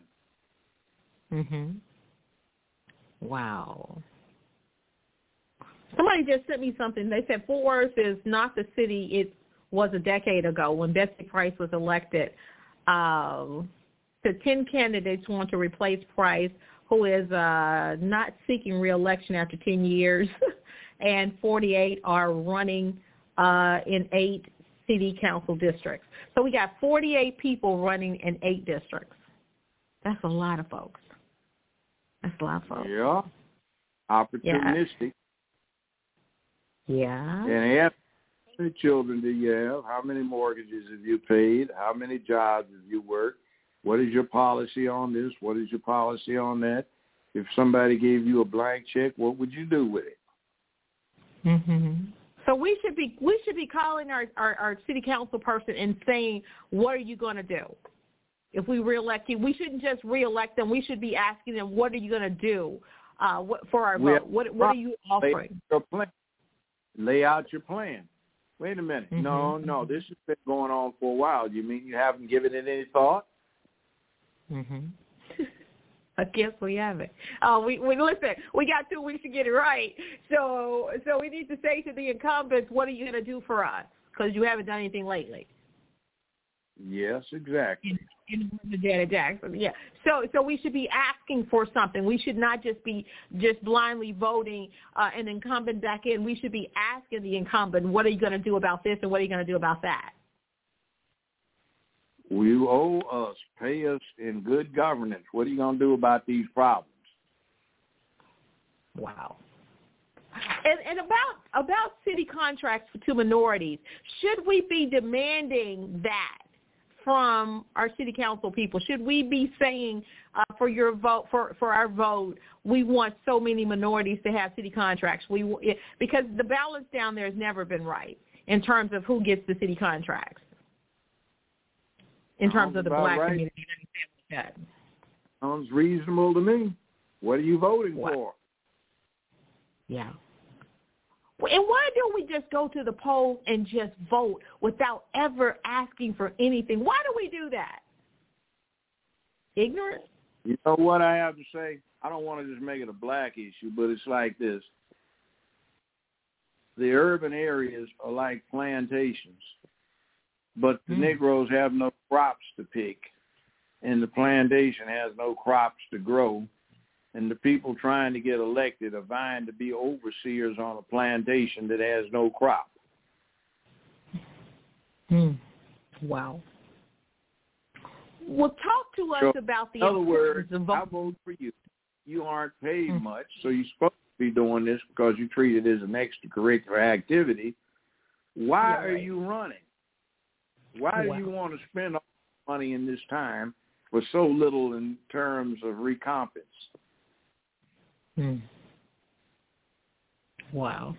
Wow. Somebody just sent me something. They said Fort Worth is not the city it was a decade ago when Betsy Price was elected. The 10 candidates want to replace Price, who is not seeking re-election after 10 years, and 48 are running in 8 city council districts. So we got 48 people running in 8 districts. That's a lot of folks. Yeah. Opportunistic. Yeah. And how many children do you have? How many mortgages have you paid? How many jobs have you worked? What is your policy on this? What is your policy on that? If somebody gave you a blank check, what would you do with it? So we should be calling our city council person and saying, what are you going to do? If we reelect you, we shouldn't just reelect them. We should be asking them, what are you going to do for our vote? What are you offering? Lay out your plan. Wait a minute. No, this has been going on for a while. You mean you haven't given it any thought? I guess we haven't. We listen. We got 2 weeks to get it right. So we need to say to the incumbents, what are you going to do for us? Because you haven't done anything lately. Yes, exactly. In Janet Jackson, yeah. So we should be asking for something. We should not just be blindly voting an incumbent back in. We should be asking the incumbent, what are you going to do about this and what are you going to do about that? You owe us. Pay us in good governance. What are you going to do about these problems? Wow. And about city contracts to minorities, should we be demanding that from our city council people? Should we be saying for your vote, for our vote, we want so many minorities to have city contracts? Because the balance down there has never been right in terms of who gets the city contracts. In terms of the black community. Sounds reasonable to me. What are you voting for? Yeah. And why don't we just go to the polls and just vote without ever asking for anything? Why do we do that? Ignorance? You know what I have to say? I don't want to just make it a black issue, but it's like this. The urban areas are like plantations, but the Negroes have no crops to pick, and the plantation has no crops to grow, and the people trying to get elected are vying to be overseers on a plantation that has no crop. Wow. Well, talk to us about the importance of voting. I vote for you. You aren't paid much, so you're supposed to be doing this because you treat it as an extracurricular activity. Why are you running? Why do you want to spend all the money in this time for so little in terms of recompense? Wow.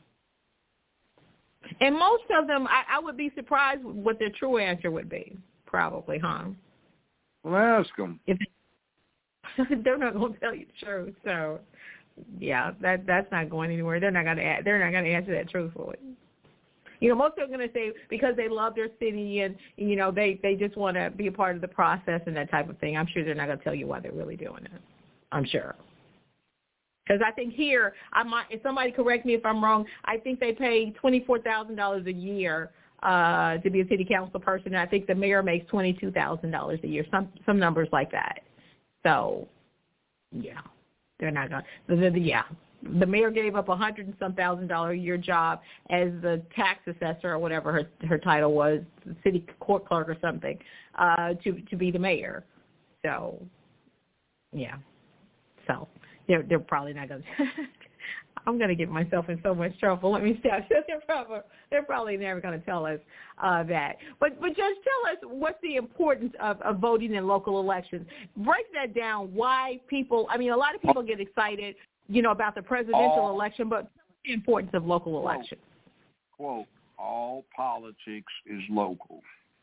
And most of them, I would be surprised what their true answer would be, probably, huh? Well, ask them. If they're not going to tell you the truth, so yeah, that's not going anywhere. They're not going to answer that truthfully. You know, most of them are going to say because they love their city and you know they just want to be a part of the process and that type of thing. I'm sure they're not going to tell you why they're really doing it. I'm sure. Because I think here, if somebody correct me if I'm wrong, I think they pay $24,000 a year to be a city council person. And I think the mayor makes $22,000 a year, some numbers like that. So, yeah, they're not going to. Yeah, the mayor gave up $100 and some $1,000 a year job as the tax assessor or whatever her title was, city court clerk or something, to be the mayor. So, yeah, so. They're probably not going to. I'm going to get myself in so much trouble. Let me stop. They're probably never going to tell us that. But just tell us what's the importance of voting in local elections. Break that down. Why people? I mean, a lot of people get excited, you know, about the presidential election, but what's the importance of local elections? Quote: all politics is local.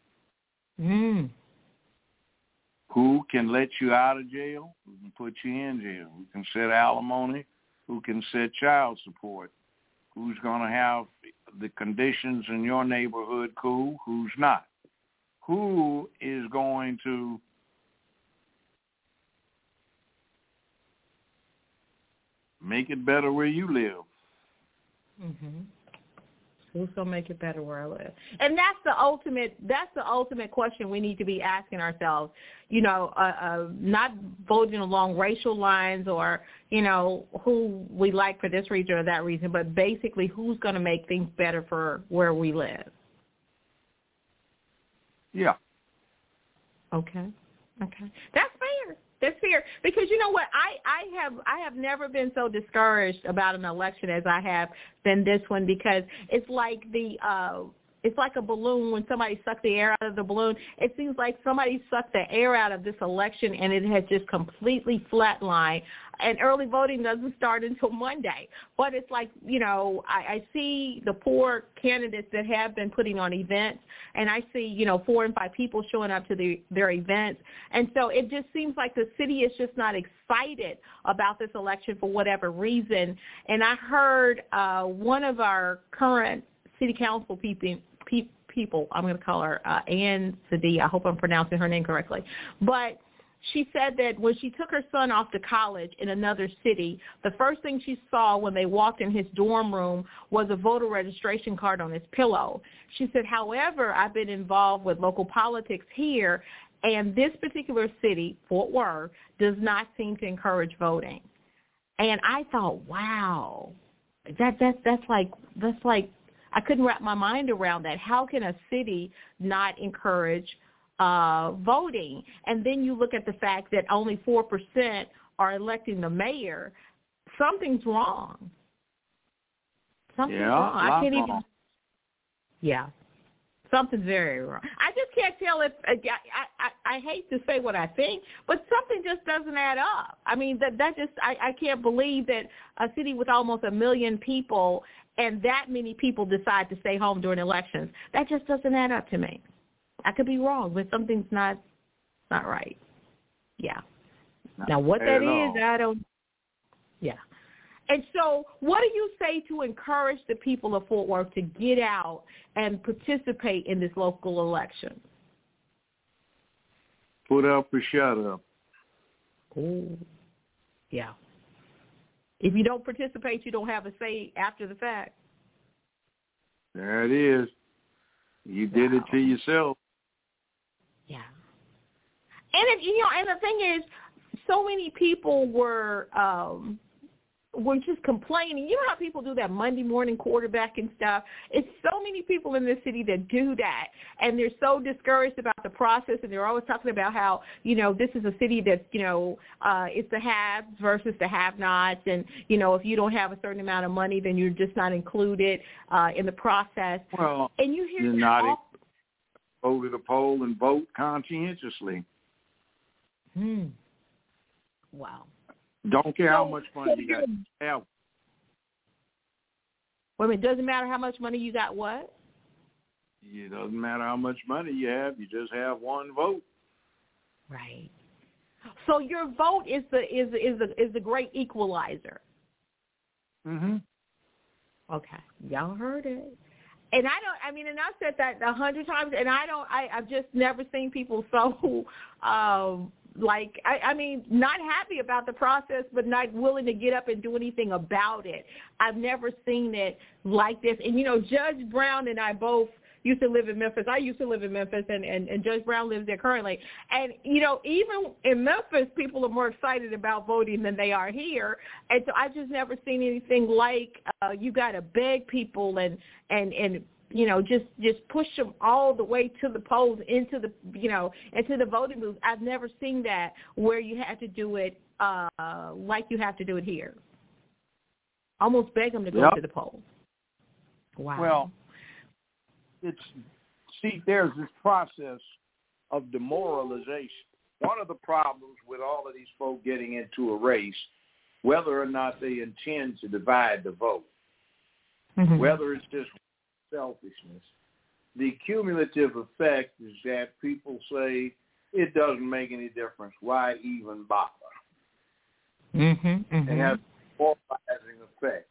Who can let you out of jail? Who can put you in jail? Who can set alimony? Who can set child support? Who's going to have the conditions in your neighborhood cool? Who's not? Who is going to make it better where you live? Who's going to make it better where I live? And that's the ultimate question we need to be asking ourselves. You know, not voting along racial lines or, you know, who we like for this reason or that reason, but basically who's going to make things better for where we live. Yeah. Okay. That's fair. That's fair because you know what I have never been so discouraged about an election as I have been this one because it's like it's like a balloon when somebody sucked the air out of the balloon. It seems like somebody sucked the air out of this election and it has just completely flatlined. And early voting doesn't start until Monday. But it's like, you know, I see the poor candidates that have been putting on events, and I see, you know, 4 and 5 people showing up to their events. And so it just seems like the city is just not excited about this election for whatever reason. And I heard one of our current city council people, I'm going to call her Ann Sadie. I hope I'm pronouncing her name correctly. But she said that when she took her son off to college in another city, the first thing she saw when they walked in his dorm room was a voter registration card on his pillow. She said, however, I've been involved with local politics here, and this particular city, Fort Worth, does not seem to encourage voting. And I thought, wow, that's like I couldn't wrap my mind around that. How can a city not encourage voting? And then you look at the fact that only 4% are electing the mayor. Something's wrong. Something's wrong. I can't even. Yeah, something's very wrong. I just can't tell if I hate to say what I think, but something just doesn't add up. I mean, that just I can't believe that a city with almost 1 million people and that many people decide to stay home during elections. That just doesn't add up to me. I could be wrong, but something's not right. Yeah. Now, what that is, I don't. Yeah. And so what do you say to encourage the people of Fort Worth to get out and participate in this local election? Put up or shut up. Oh, yeah. If you don't participate, you don't have a say after the fact. There it is. You did it to yourself. Yeah. And and the thing is, so many people were just complaining. You know how people do that Monday morning quarterbacking stuff? It's so many people in this city that do that, and they're so discouraged about the process, and they're always talking about how, this is a city that's, it's the haves versus the have-nots, and, if you don't have a certain amount of money, then you're just not included in the process. Well, and you hear you're not go to the poll and vote conscientiously. Wow. Don't care how much money you got to have. Wait a minute, doesn't matter how much money you got what? It doesn't matter how much money you have, you just have one vote. Right. So your vote is the great equalizer. Mhm. Okay. Y'all heard it. And and I've said that 100 times, and I've just never seen people so not happy about the process, but not willing to get up and do anything about it. I've never seen it like this. And, Judge Brown and I both used to live in Memphis. I used to live in Memphis, and Judge Brown lives there currently. And, even in Memphis, people are more excited about voting than they are here. And so I've just never seen anything like you got to beg people and just push them all the way to the polls, into the voting booth. I've never seen that where you had to do it like you have to do it here. Almost beg them to go to the polls. Wow. Well, there's this process of demoralization. One of the problems with all of these folk getting into a race, whether or not they intend to divide the vote, whether it's just selfishness, the cumulative effect is that people say it doesn't make any difference. Why even bother? It has a polarizing effect.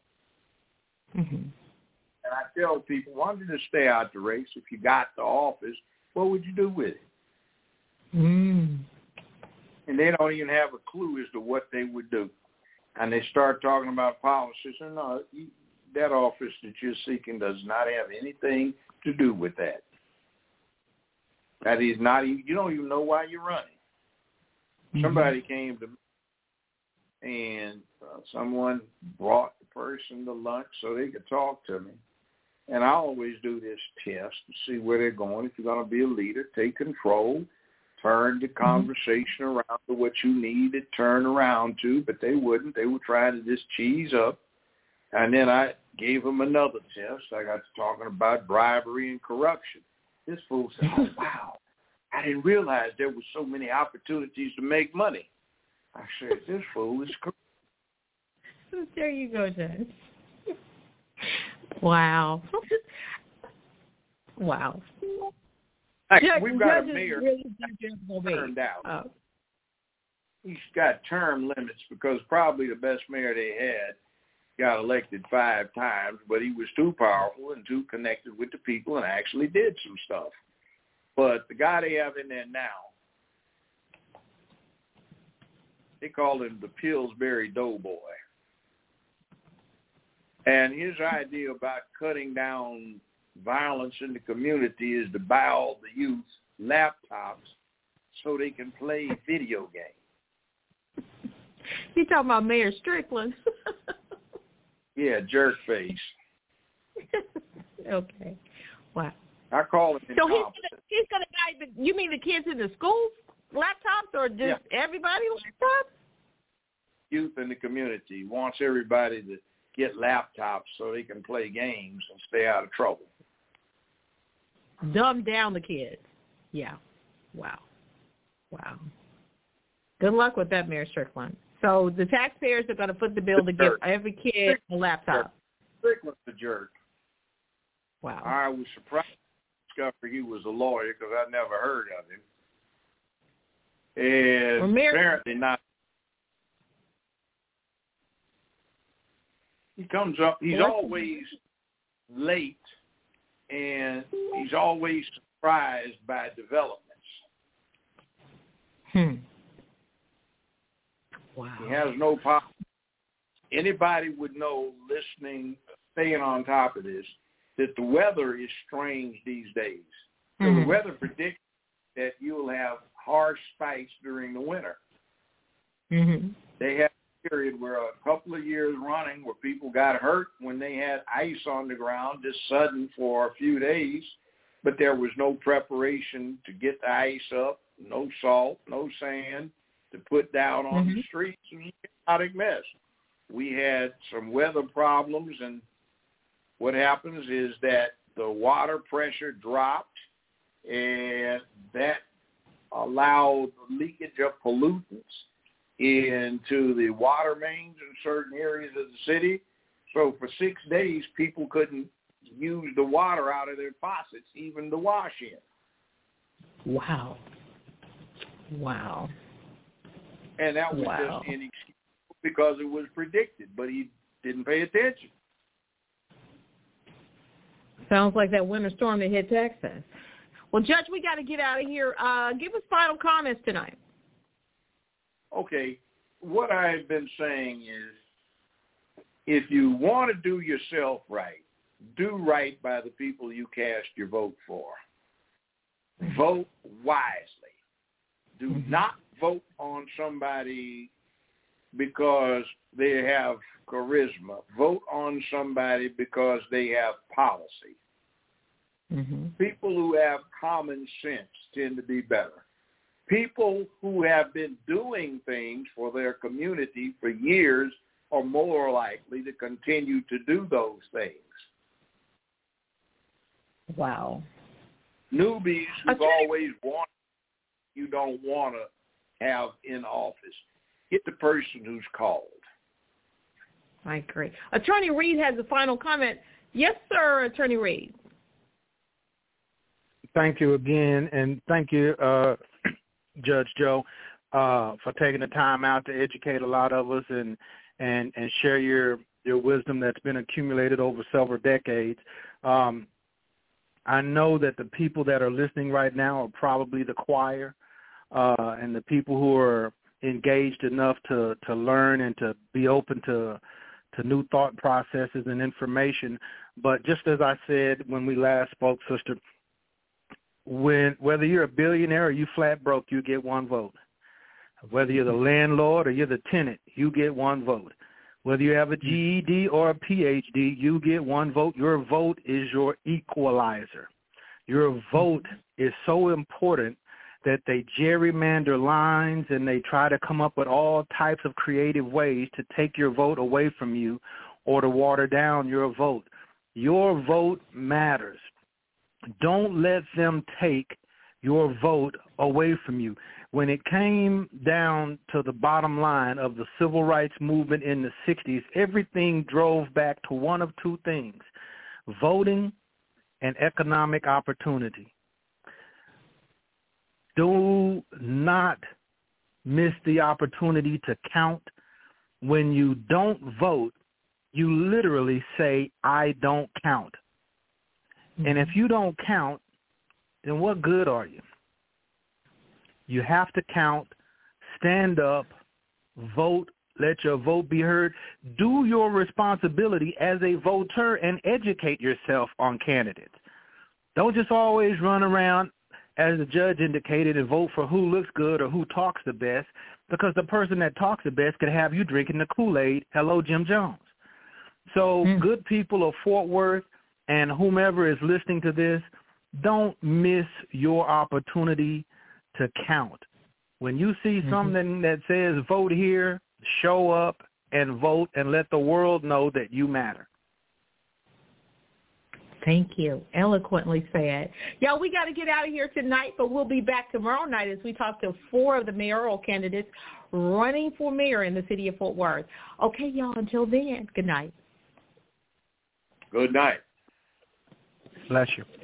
And I tell people, why don't you just stay out the race? If you got the office, what would you do with it? And they don't even have a clue as to what they would do. And they start talking about policies. And no, that office that you're seeking does not have anything to do with that. That is not even, you don't even know why you're running. Somebody came to me and someone brought the person to lunch so they could talk to me. And I always do this test to see where they're going. If you're going to be a leader, take control, turn the conversation around to what you need to turn around to, but they wouldn't. They would try to just cheese up. And then I gave them another test. I got to talking about bribery and corruption. This fool said, oh, wow, I didn't realize there were so many opportunities to make money. I said, this fool is corrupt. There you go, Judge. Wow. Wow. We've got a mayor turned out. Oh. He's got term limits because probably the best mayor they had got elected 5 times, but he was too powerful and too connected with the people and actually did some stuff. But the guy they have in there now, they call him the Pillsbury Doughboy. And his idea about cutting down violence in the community is to buy all the youth laptops so they can play video games. You talking about Mayor Strickland? Yeah, jerk face. Okay. Wow. I call him so incompetent. he's going to buy, you mean the kids in the schools laptops or just everybody laptops? Youth in the community wants everybody to get laptops so they can play games and stay out of trouble. Dumb down the kids. Yeah. Wow. Wow. Good luck with that, Mayor Strickland. So the taxpayers are going to foot the bill to give every kid a laptop. Strickland's a jerk. Wow. I was surprised to discover he was a lawyer because I never heard of him. And apparently not. He comes up. He's always late, and he's always surprised by developments. Wow. He has no problem. Anybody would know, listening, staying on top of this, that the weather is strange these days. So the weather predicts that you'll have harsh spikes during the winter. They had a period where a couple of years running where people got hurt when they had ice on the ground, just sudden for a few days, but there was no preparation to get the ice up, no salt, no sand to put down on the streets. It was a chaotic mess. We had some weather problems, and what happens is that the water pressure dropped, and that allowed leakage of pollutants into the water mains in certain areas of the city. So for 6 days, people couldn't use the water out of their faucets, even to wash in. Wow. And that was just inexcusable because it was predicted, but he didn't pay attention. Sounds like that winter storm that hit Texas. Well, Judge, we got to get out of here. Give us final comments tonight. Okay. What I've been saying is, if you want to do yourself right, do right by the people you cast your vote for. Vote wisely. Do not vote on somebody because they have charisma. Vote on somebody because they have policy. People who have common sense tend to be better. People who have been doing things for their community for years are more likely to continue to do those things. Wow. Newbies who've always wanted, you don't want to have in office. Get the person who's called. I agree. Attorney Reed has a final comment. Yes, sir, Attorney Reed. Thank you again, and thank you, Judge Joe, for taking the time out to educate a lot of us and share your wisdom that's been accumulated over several decades. I know that the people that are listening right now are probably the choir, and the people who are engaged enough to learn and to be open to new thought processes and information. But just as I said when we last spoke, sister, whether you're a billionaire or you flat broke, you get one vote. Whether you're the landlord or you're the tenant, you get one vote. Whether you have a GED or a PhD, you get one vote. Your vote is your equalizer. Your vote is so important that they gerrymander lines and they try to come up with all types of creative ways to take your vote away from you or to water down your vote. Your vote matters. Don't let them take your vote away from you. When it came down to the bottom line of the civil rights movement in the 60s, everything drove back to one of two things: voting and economic opportunity. Do not miss the opportunity to count. When you don't vote, you literally say, I don't count. And if you don't count, then what good are you? You have to count, stand up, vote, let your vote be heard. Do your responsibility as a voter and educate yourself on candidates. Don't just always run around, as the judge indicated, and vote for who looks good or who talks the best, because the person that talks the best could have you drinking the Kool-Aid. Hello, Jim Jones. So good people of Fort Worth and whomever is listening to this, don't miss your opportunity to count. When you see something that says vote here, show up and vote and let the world know that you matter. Thank you. Eloquently said. Y'all, we got to get out of here tonight, but we'll be back tomorrow night as we talk to 4 of the mayoral candidates running for mayor in the city of Fort Worth. Okay, y'all, until then, good night. Good night. Bless you.